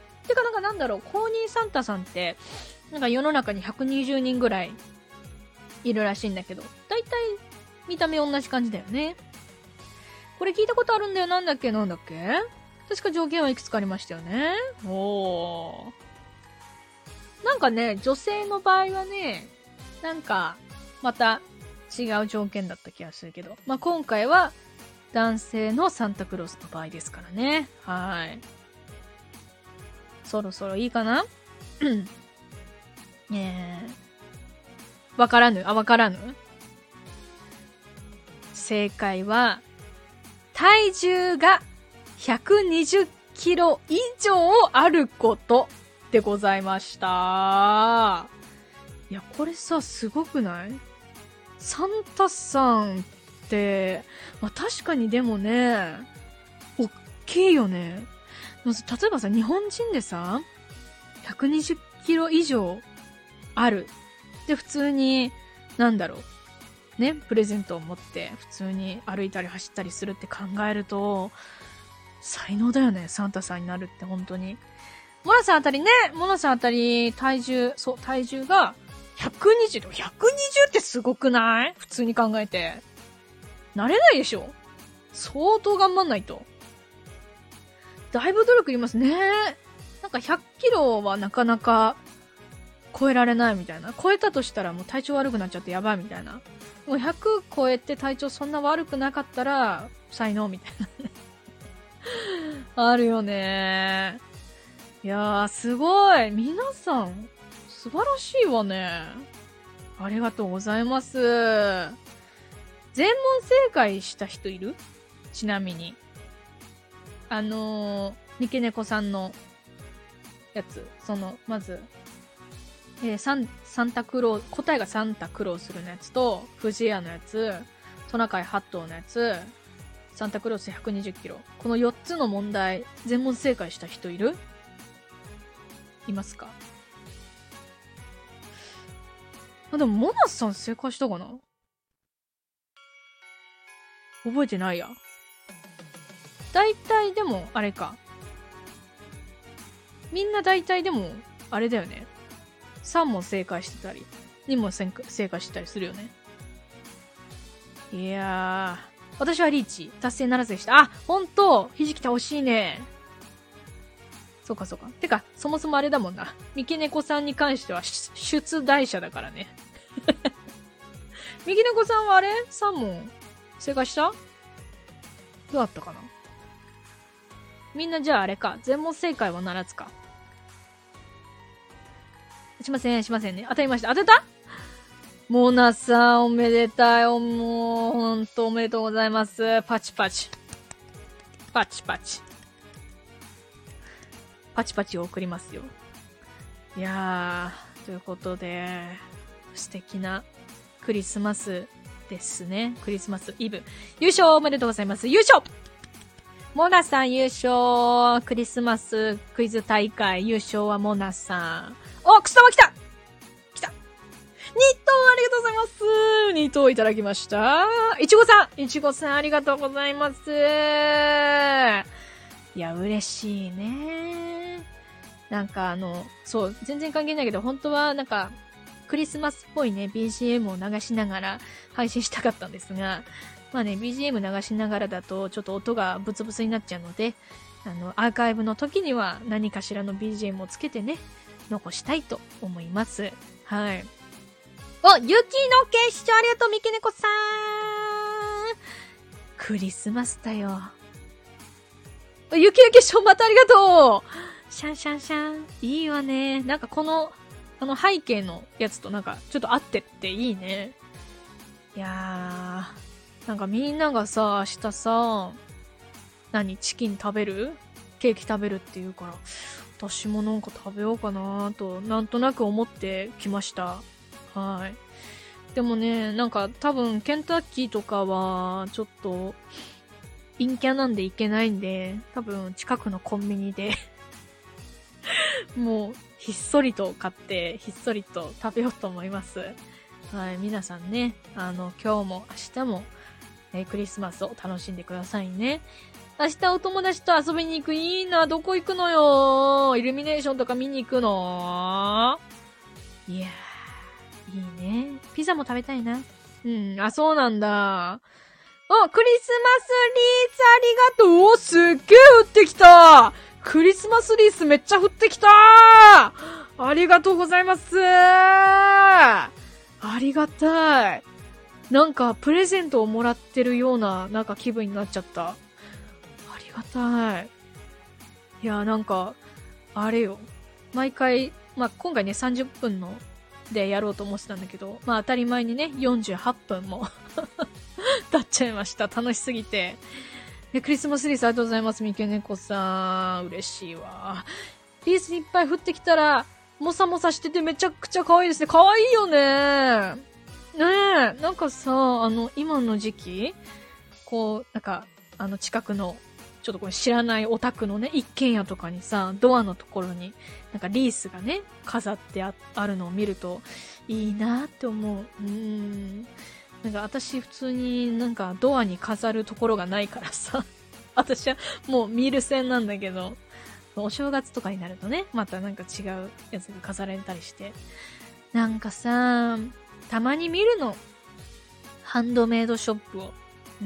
てかなんかなんだろう、公認サンタさんって、なんか世の中にひゃくにじゅうにんぐらいいるらしいんだけど、だいたい見た目同じ感じだよね。これ聞いたことあるんだよ。なんだっけなんだっけ確か条件はいくつかありましたよね。おー。なんかね、女性の場合はね、なんか、また違う条件だった気がするけど、まあ、今回は男性のサンタクロースの場合ですからね。はい。そろそろいいかなえー、わからぬあ、わからぬ正解は、体重がひゃくにじゅっキロ以上あることでございました。いや、これさ、すごくない？サンタさんって、まあ、確かにでもね、おっきいよね。例えばさ、日本人でさ、ひゃくにじゅっキロ以上ある。で、普通に、なんだろう。ね、プレゼントを持って、普通に歩いたり走ったりするって考えると、才能だよね、サンタさんになるって本当に。モナさんあたりね、モナさんあたり、体重、そう、体重が、ひゃくにじゅう、ひゃくにじゅうってすごくない？普通に考えて。なれないでしょ？相当頑張んないと。だいぶ努力いりますね。なんかひゃっキロはなかなか超えられないみたいな。超えたとしたらもう体調悪くなっちゃってやばいみたいな。もうひゃく超えて体調そんな悪くなかったら、才能みたいな。あるよね。いやー、すごい。皆さん、素晴らしいわね。ありがとうございます。全問正解した人いる？ちなみに。あのー、三毛猫さんのやつ。その、まず、えー、サン、サンタクロー、答えがサンタクロースるのやつと、フジエアのやつ、トナカイハットのやつ、サンタクロースひゃくにじゅっキロ。このよっつの問題、全問正解した人いる？いますか？あ、でも、モナスさん正解したかな？覚えてないや。大体でも、あれか。みんな大体でも、あれだよね。さん問正解してたり、に問正解してたりするよね。いやー、私はリーチ、達成ならずでした。あ、ほんと、ひじきた惜しいね。そうかそうか。てか、そもそもあれだもんな。三毛猫さんに関しては出題者だからね。三毛猫さんはあれ ?さん 問正解した？どうだったかな？みんなじゃああれか。全問正解はならずか。 しません、しませんね。当たりました。当てた？モナさん、おめでたい。もう、ほんとおめでとうございます。パチパチ。パチパチ。パチパチを送りますよ。いやー、ということで、素敵なクリスマスですね。クリスマスイブ。優勝おめでとうございます。優勝モナさん優勝クリスマスクイズ大会優勝はモナさん。お、くす玉来た来たに等ありがとうございますに等いただきました。いちごさんいちごさんありがとうございます。いや、嬉しいね。なんかあの、そう、全然関係ないけど、本当はなんか、クリスマスっぽいね、ビージーエム を流しながら配信したかったんですが、まあね、ビージーエム 流しながらだと、ちょっと音がブツブツになっちゃうので、あの、アーカイブの時には何かしらの ビージーエム をつけてね、残したいと思います。はい。お、ゆきの結晶ありがとう、みきねこさん。クリスマスだよ。ゆきの結晶またありがとう。シャンシャンシャン。いいわね。なんかこの、あの背景のやつとなんかちょっと合ってっていいね。いやー、なんかみんながさ、明日さ、何、チキン食べる？ケーキ食べるって言うから、私もなんか食べようかなーと、なんとなく思ってきました。はい。でもね、なんか多分ケンタッキーとかは、ちょっと、陰キャなんでいけないんで、多分近くのコンビニで、もう、ひっそりと買って、ひっそりと食べようと思います。はい、皆さんね、あの、今日も明日も、えー、クリスマスを楽しんでくださいね。明日お友達と遊びに行く。いいな、どこ行くのよ。イルミネーションとか見に行くの？いやー、いいね。ピザも食べたいな。うん、あ、そうなんだ。お、クリスマスリースありがとう。お、すっげー降ってきた。クリスマスリースめっちゃ降ってきたー。ありがとうございます。ありがたい。なんかプレゼントをもらってるようななんか気分になっちゃった。ありがたい。いや、なんかあれよ。毎回、まあ、今回ねさんじゅっぷんのでやろうと思ってたんだけど、まあ当たり前にねよんじゅうはっぷんも経っちゃいました。楽しすぎて。クリスマスリースありがとうございます。みけねこさん。嬉しいわ。リースいっぱい降ってきたら、もさもさしててめちゃくちゃ可愛いですね。可愛いよね。ねえ。なんかさ、あの、今の時期、こう、なんか、あの近くの、ちょっとこれ知らないお宅のね、一軒家とかにさ、ドアのところに、なんかリースがね、飾って あ, あるのを見ると、いいなって思う。うーん。なんか私普通になんかドアに飾るところがないからさ。私はもうミール線なんだけど、お正月とかになるとね、またなんか違うやつが飾られたりして。なんかさ、たまに見るの。ハンドメイドショップを。うん。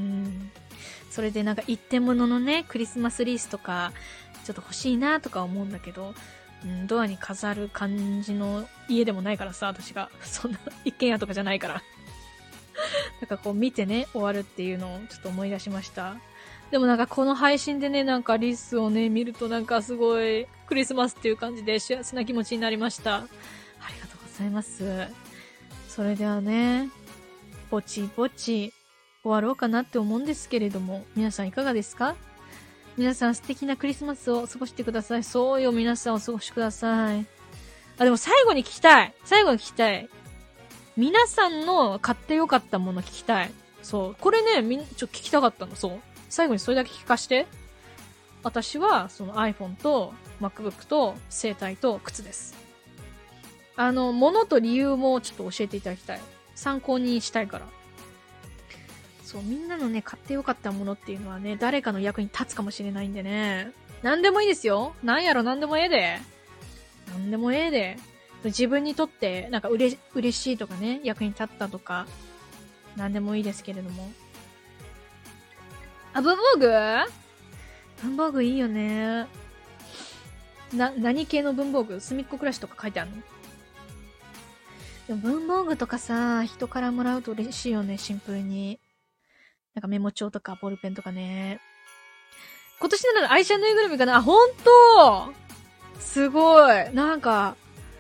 それでなんか一点物のね、クリスマスリースとか、ちょっと欲しいなとか思うんだけど、うん、ドアに飾る感じの家でもないからさ、私が。そんな一軒家とかじゃないから。なんかこう見てね、終わるっていうのをちょっと思い出しました。でもなんかこの配信でね、なんかリスをね、見るとなんかすごいクリスマスっていう感じで幸せな気持ちになりました。ありがとうございます。それではね、ぼちぼち終わろうかなって思うんですけれども、皆さんいかがですか？皆さん素敵なクリスマスを過ごしてください。そうよ、皆さんお過ごしください。あ、でも最後に聞きたい。最後に聞きたい。皆さんの買ってよかったもの聞きたい。そう。これね、みん、ちょっと聞きたかったの。そう。最後にそれだけ聞かして。私は、その iPhone と MacBook と整体と靴です。あの、物と理由もちょっと教えていただきたい。参考にしたいから。そう、みんなのね、買ってよかったものっていうのはね、誰かの役に立つかもしれないんでね。なんでもいいですよ。なんやろ、なんでもええで。なんでもええで。自分にとって、なんかうれ、嬉しいとかね、役に立ったとか、なんでもいいですけれども。あ、文房具？文房具いいよね。な、何系の文房具？すみっこ暮らしとか書いてあるの？でも文房具とかさ、人からもらうと嬉しいよね、シンプルに。なんかメモ帳とかボールペンとかね。今年なら愛車ぬいぐるみかなあ、ほんと！すごい。なんか、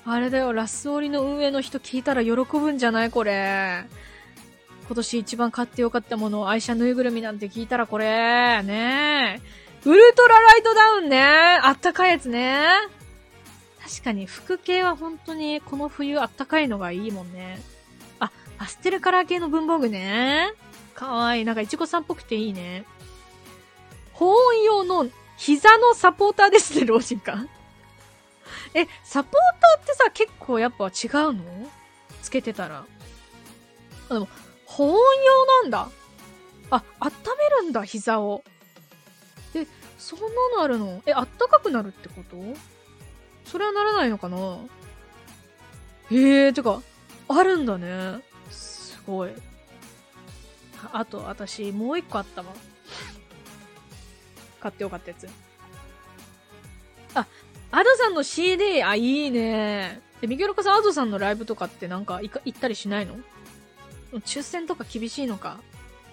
あれだよ、ラスオリの運営の人聞いたら喜ぶんじゃないこれ。今年一番買ってよかったもの、愛車ぬいぐるみなんて聞いたらこれ、ねえ。ウルトラライトダウンね。あったかいやつね。確かに服系は本当にこの冬あったかいのがいいもんね。あ、パステルカラー系の文房具ね。かわいい。なんかいちごさんっぽくていいね。保温用の膝のサポーターですね、老人館。え、サポーターってさ、結構やっぱ違うの？つけてたら。あ、でも、保温用なんだ。あ、温めるんだ、膝を。え、そんなのあるの？え、あったかくなるってこと？それはならないのかな？へえー、てか、あるんだね。すごい。あ、あと、私、もう一個あったわ。買ってよかったやつ。あ、アドさんの シーディー、あ、いいね。え、ミケロカさん、アドさんのライブとかってなんか行か行ったりしないの？抽選とか厳しいのか。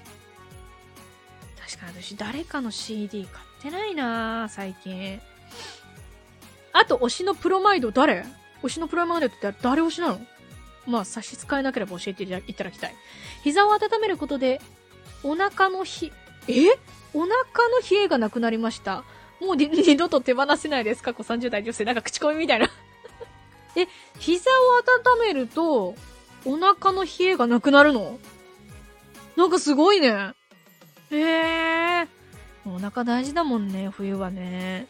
確かに私、誰かの シーディー 買ってないなぁ、最近。あと、推しのプロマイド誰？推しのプロマイドって誰推しなの？まあ、差し支えなければ教えていただきたい。膝を温めることで、お腹のひ、え？お腹の冷えがなくなりました。もう二度と手放せないです。過去さんじゅう代女性。なんか口コミみたいな。え、膝を温めると、お腹の冷えがなくなるの？なんかすごいね。へえ。お腹大事だもんね、冬はね。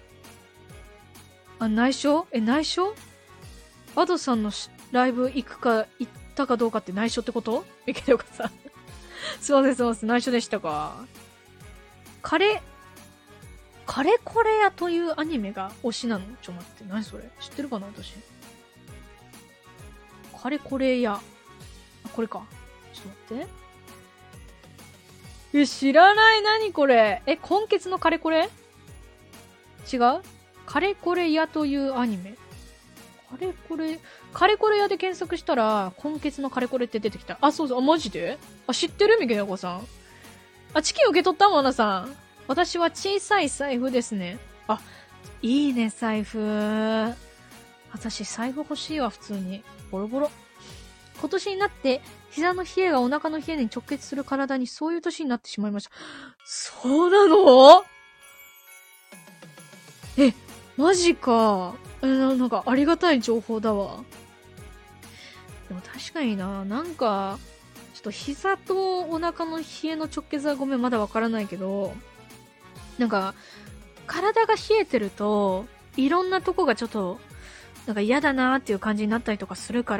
あ、内緒？え、内緒？アドさんのライブ行くか、行ったかどうかって内緒ってこと？いけよかさん。すいません、すいません。内緒でしたか。カレ、カレコレ屋というアニメが推しなの？ちょ、待って。何それ？知ってるかな私。カレコレ屋。あ、これか。ちょっと待って。え、知らない。何これ？え、今月のカレコレ？違う？カレコレ屋というアニメ。カレコレ、カレコレ屋で検索したら、今月のカレコレって出てきた。あ、そうそう。あ、マジで？あ、知ってる？みけなこさん。あ、チキン受け取った？マナさん。私は小さい財布ですね。あ、いいね、財布。私、財布欲しいわ、普通に。ボロボロ。今年になって、膝の冷えがお腹の冷えに直結する体にそういう年になってしまいました。そうなの？え、マジか。え、なんかありがたい情報だわ。でも確かにな、なんか、ちょっと膝とお腹の冷えの直結はごめん、まだわからないけど、なんか、体が冷えてると、いろんなとこがちょっと、なんか嫌だなーっていう感じになったりとかするから、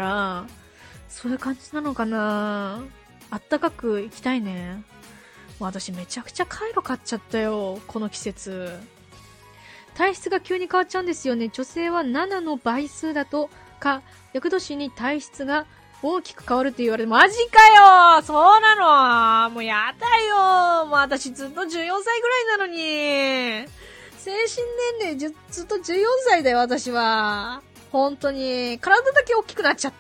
そういう感じなのかな。あったかく行きたいね。もう私めちゃくちゃカイロ買っちゃったよ、この季節。体質が急に変わっちゃうんですよね。女性はななの倍数だとか、厄年に体質が大きく変わるって言われて、マジかよ！そうなの？もうやだよ！もう私ずっとじゅうよんさいぐらいなのに。精神年齢ずずっとじゅうよんさいだよ、私は。本当に。体だけ大きくなっちゃって。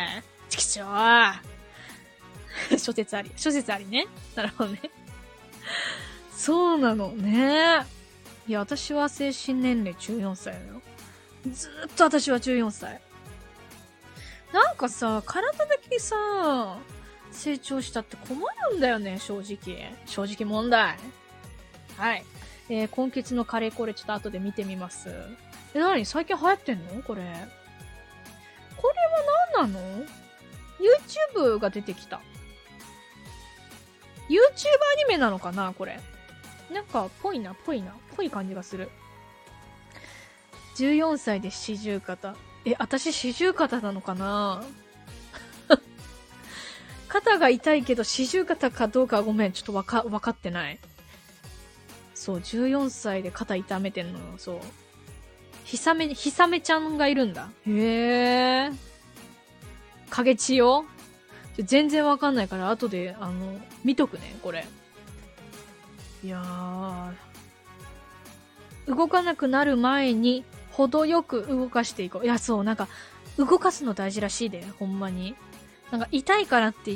ちきしょう。諸説あり。諸説ありね。なるほどね。そうなのね。いや、私は精神年齢じゅうよんさいだよ。ずーっと私はじゅうよんさい。なんかさ、体だけさ、成長したって困るんだよね、正直。正直問題。はい。えー、今月のカレーこれちょっと後で見てみます。え、なに？最近流行ってんの？これ。これは何なの？ YouTube が出てきた。YouTube アニメなのかなこれ。なんか、ぽいな、ぽいな、ぽい感じがする。じゅうよんさいで四十肩。え、私四十肩なのかな肩が痛いけど四十肩かどうかはごめん、ちょっとわか、わかってない。そう、じゅうよんさいで肩痛めてんのよ、そう。ひさめ、ひさめちゃんがいるんだ。へー。影千代？全然わかんないから、後で、あの、見とくね、これ。いやー。動かなくなる前に、程よく動かしていこう。いや、そう、なんか、動かすの大事らしいで、ほんまに。なんか、痛いからって言って、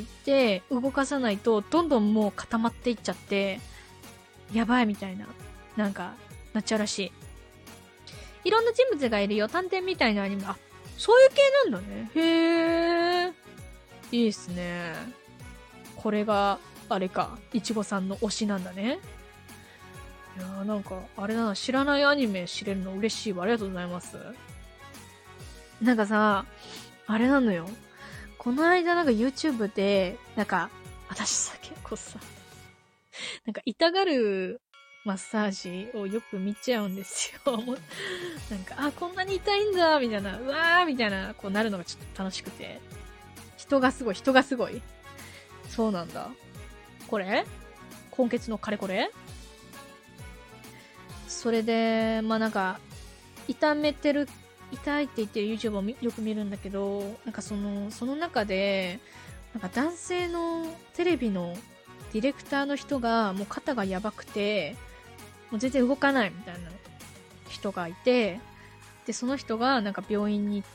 動かさないと、どんどんもう固まっていっちゃって、やばいみたいな、なんか、なっちゃうらしい。いろんな人物がいるよ。探偵みたいなアニメ。あ、 そういう系なんだね。へー。いいっすね。これが、あれか、いちごさんの推しなんだね。いやーなんか、あれだな、知らないアニメ知れるの嬉しいわ。ありがとうございます。なんかさ、あれなのよ。この間なんか YouTube で、なんか、私さ、結構さ、なんか痛がるマッサージをよく見ちゃうんですよ。もうなんか、あ、こんなに痛いんだ、みたいな、うわー、みたいな、こうなるのがちょっと楽しくて。人がすごい、人がすごい。そうなんだ。これ今月のカレコレそれで、まあなんか、痛めてる、痛いって言ってる YouTube をよく見るんだけど、なんかその、その中で、なんか男性のテレビのディレクターの人がもう肩がやばくて、もう全然動かないみたいな人がいて、で、その人がなんか病院に行って、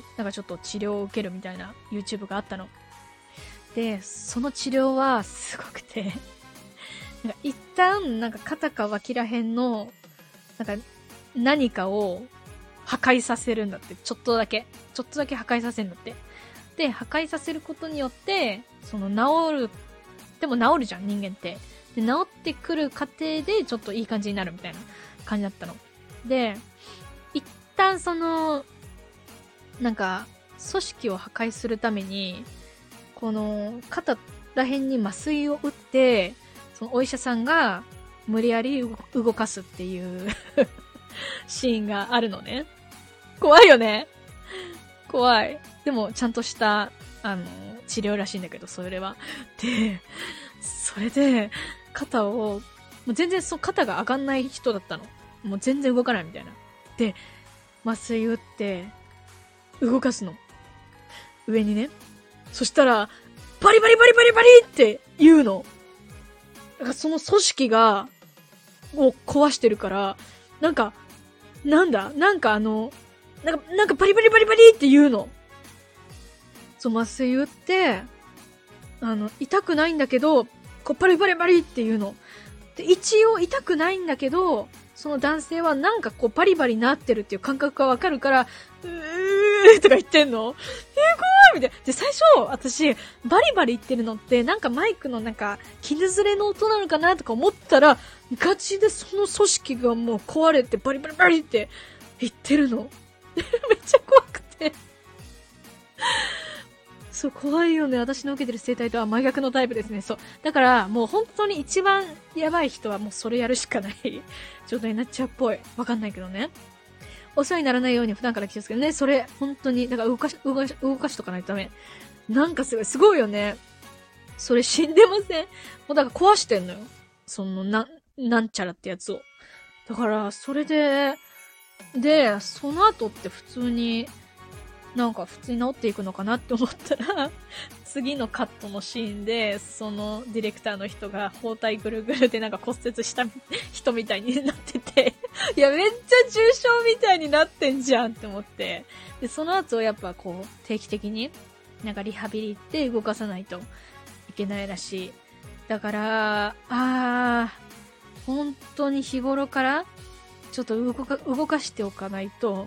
なんかちょっと治療を受けるみたいな YouTube があったの。で、その治療はすごくて、なんか一旦なんか肩か脇らへんの、なんか何かを破壊させるんだって。ちょっとだけ。ちょっとだけ破壊させるんだって。で、破壊させることによって、その治る、でも治るじゃん、人間って。で、治ってくる過程でちょっといい感じになるみたいな感じだったの。で、一旦その、なんか、組織を破壊するために、この肩ら辺に麻酔を打って、そのお医者さんが無理やり動かすっていうシーンがあるのね。怖いよね。怖い。でも、ちゃんとした、あの、治療らしいんだけど、それは。で、それで、肩を、もう全然そう、肩が上がんない人だったの。もう全然動かないみたいな。で、麻酔打って、動かすの。上にね。そしたら、バリバリバリバリバリって言うの。なんかその組織が、を壊してるから、なんか、なんだなんかあの、なんか、なんかバリバリバリバリって言うの。そう、麻酔打って、あの、痛くないんだけど、こう、バリバリバリって言うの。で、一応痛くないんだけど、その男性はなんかこう、バリバリなってるっていう感覚がわかるから、うーとか言ってんの。えー、怖いみたいな。で、最初、私、バリバリ言ってるのって、なんかマイクのなんか、絹ずれの音なのかなとか思ったら、ガチでその組織がもう壊れて、バリバリバリって言ってるの。めっちゃ怖くて。そう、怖いよね。私の受けてる生態とは真逆のタイプですね。そう。だから、もう本当に一番やばい人はもうそれやるしかない状態になっちゃうっぽい。わかんないけどね。お世話にならないように普段から気をつけるね。それ、本当に、だから動かし、動かし、動かしとかないとダメ。なんかすごい、すごいよね。それ死んでません？もうだから壊してんのよ。その、な、なんちゃらってやつを。だから、それで、で、その後って普通に、なんか普通に治っていくのかなって思ったら、次のカットのシーンで、そのディレクターの人が包帯ぐるぐるでなんか骨折した人みたいになってて、いや、めっちゃ重症みたいになってんじゃんって思って。で、その後やっぱこう、定期的になんかリハビリって動かさないといけないらしい。だから、あー、本当に日頃からちょっと動か、動かしておかないと、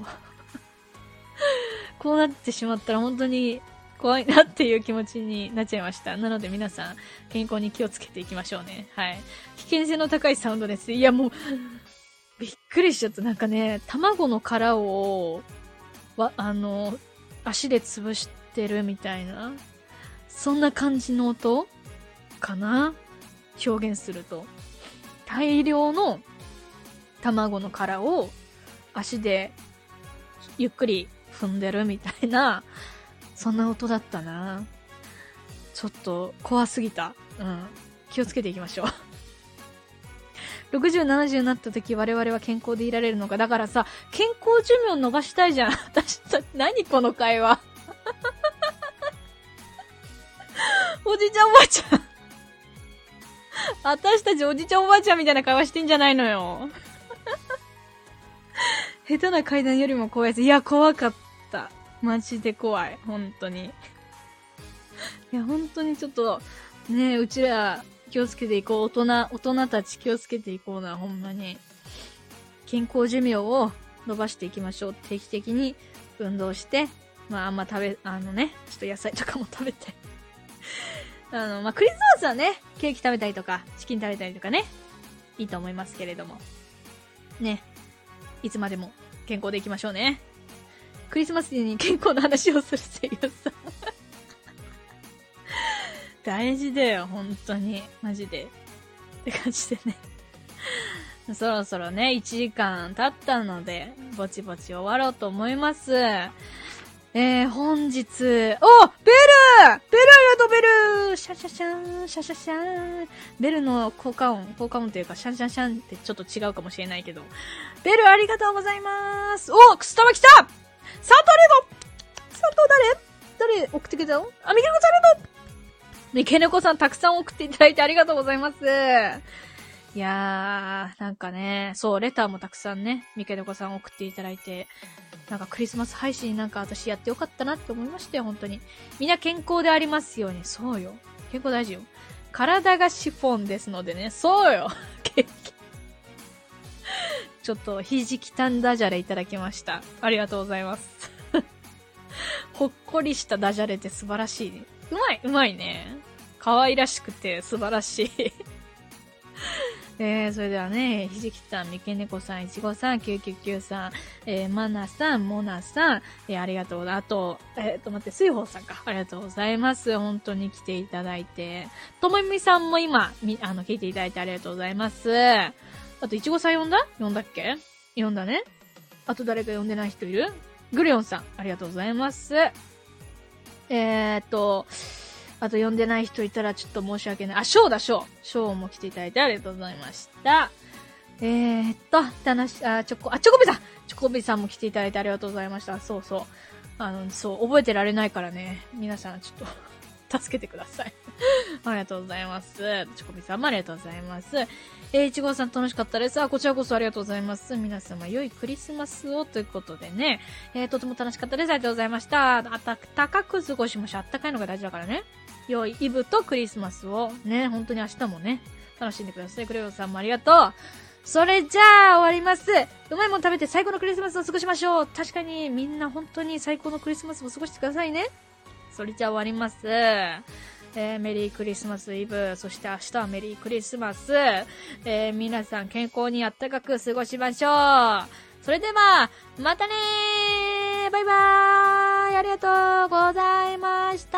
こうなってしまったら本当に怖いなっていう気持ちになっちゃいました。なので皆さん、健康に気をつけていきましょうね。はい。危険性の高いサウンドです。いやもう、びっくりしちゃった。なんかね、卵の殻を、わ、あの、足で潰してるみたいな、そんな感じの音かな？表現すると。大量の卵の殻を足でゆっくり踏んでるみたいな、そんな音だったな。ちょっと怖すぎた。うん。気をつけていきましょう。ろくじゅう、ななじゅうになった時我々は健康でいられるのか。だからさ、健康寿命伸ばしたいじゃん。私たち、何この会話。おじいちゃんおばあちゃん。私たちおじいちゃんおばあちゃんみたいな会話してんじゃないのよ。下手な階段よりも怖いやつ。いや、怖かった。マジで怖い。本当に。いや、本当にちょっと、ねえ、うちら気をつけていこう。大人、大人たち気をつけていこうな、ほんまに。健康寿命を伸ばしていきましょう。定期的に運動して、まああんま食べ、あのね、ちょっと野菜とかも食べて。あの、まあクリスマスはね、ケーキ食べたりとか、チキン食べたりとかね、いいと思いますけれども。ね。いつまでも健康でいきましょうね。クリスマスに健康の話をする声優さん。大事だよ、本当に。マジで。って感じでね。そろそろね、いちじかん経ったので、ぼちぼち終わろうと思います。えー、本日、おベルベルありがとうベルシャシャシャン、シャシャシャン。ベルの効果音、効果音というか、シャンシャンシャンってちょっと違うかもしれないけど。ベルありがとうございます。おスタバ来た佐藤レゴ佐藤誰誰送ってくれたのあ、ミケネコさんありがとうミケネコさんたくさん送っていただいてありがとうございます。いやー、なんかね、そう、レターもたくさんね、ミケネコさん送っていただいて、なんかクリスマス配信なんか私やってよかったなって思いましたよ、本当に。みんな健康でありますように。そうよ。健康大事よ。体がシフォンですのでね、そうよ。ちょっと、ひじきたんダジャレいただきました。ありがとうございます。ほっこりしたダジャレって素晴らしいね。うまい、うまいね。可愛らしくて素晴らしい。えー、それではね、ひじきさん、みけねこさん、いちごさん、きゅうきゅうきゅうさん、えー、まなさん、もなさん、えー、ありがとう。あと、えー、と、待って、すいほうさんか。ありがとうございます。本当に来ていただいて。ともみさんも今、み、あの、聞いていただいてありがとうございます。あと、いちごさん呼んだ呼んだっけ呼んだね。あと誰か呼んでない人いるグレヨンさん、ありがとうございます。えーっと、あと呼んでない人いたらちょっと申し訳ない。あ、ショーだ、ショー。ショーも来ていただいてありがとうございました。えーっと、たなし、あ、チョコ、あ、チョコビさんチョコビさんも来ていただいてありがとうございました。そうそう。あの、そう、覚えてられないからね。皆さんちょっと、助けてください。ありがとうございます。チョコビさんもありがとうございます。えー、いちごさん楽しかったです。あ、こちらこそありがとうございます。皆様良いクリスマスをということでね。えー、とても楽しかったです。ありがとうございました。あた、高く過ごしましょう。あったかいのが大事だからね。良いイブとクリスマスをね、本当に明日もね、楽しんでください。クレヨンさんもありがとう。それじゃあ終わります。うまいもん食べて最高のクリスマスを過ごしましょう。確かにみんな本当に最高のクリスマスを過ごしてくださいね。それじゃあ終わります。えー、メリークリスマスイブ、そして明日はメリークリスマス。えー、皆さん健康にあったかく過ごしましょう。それでは、またねーバイバーイありがとうございました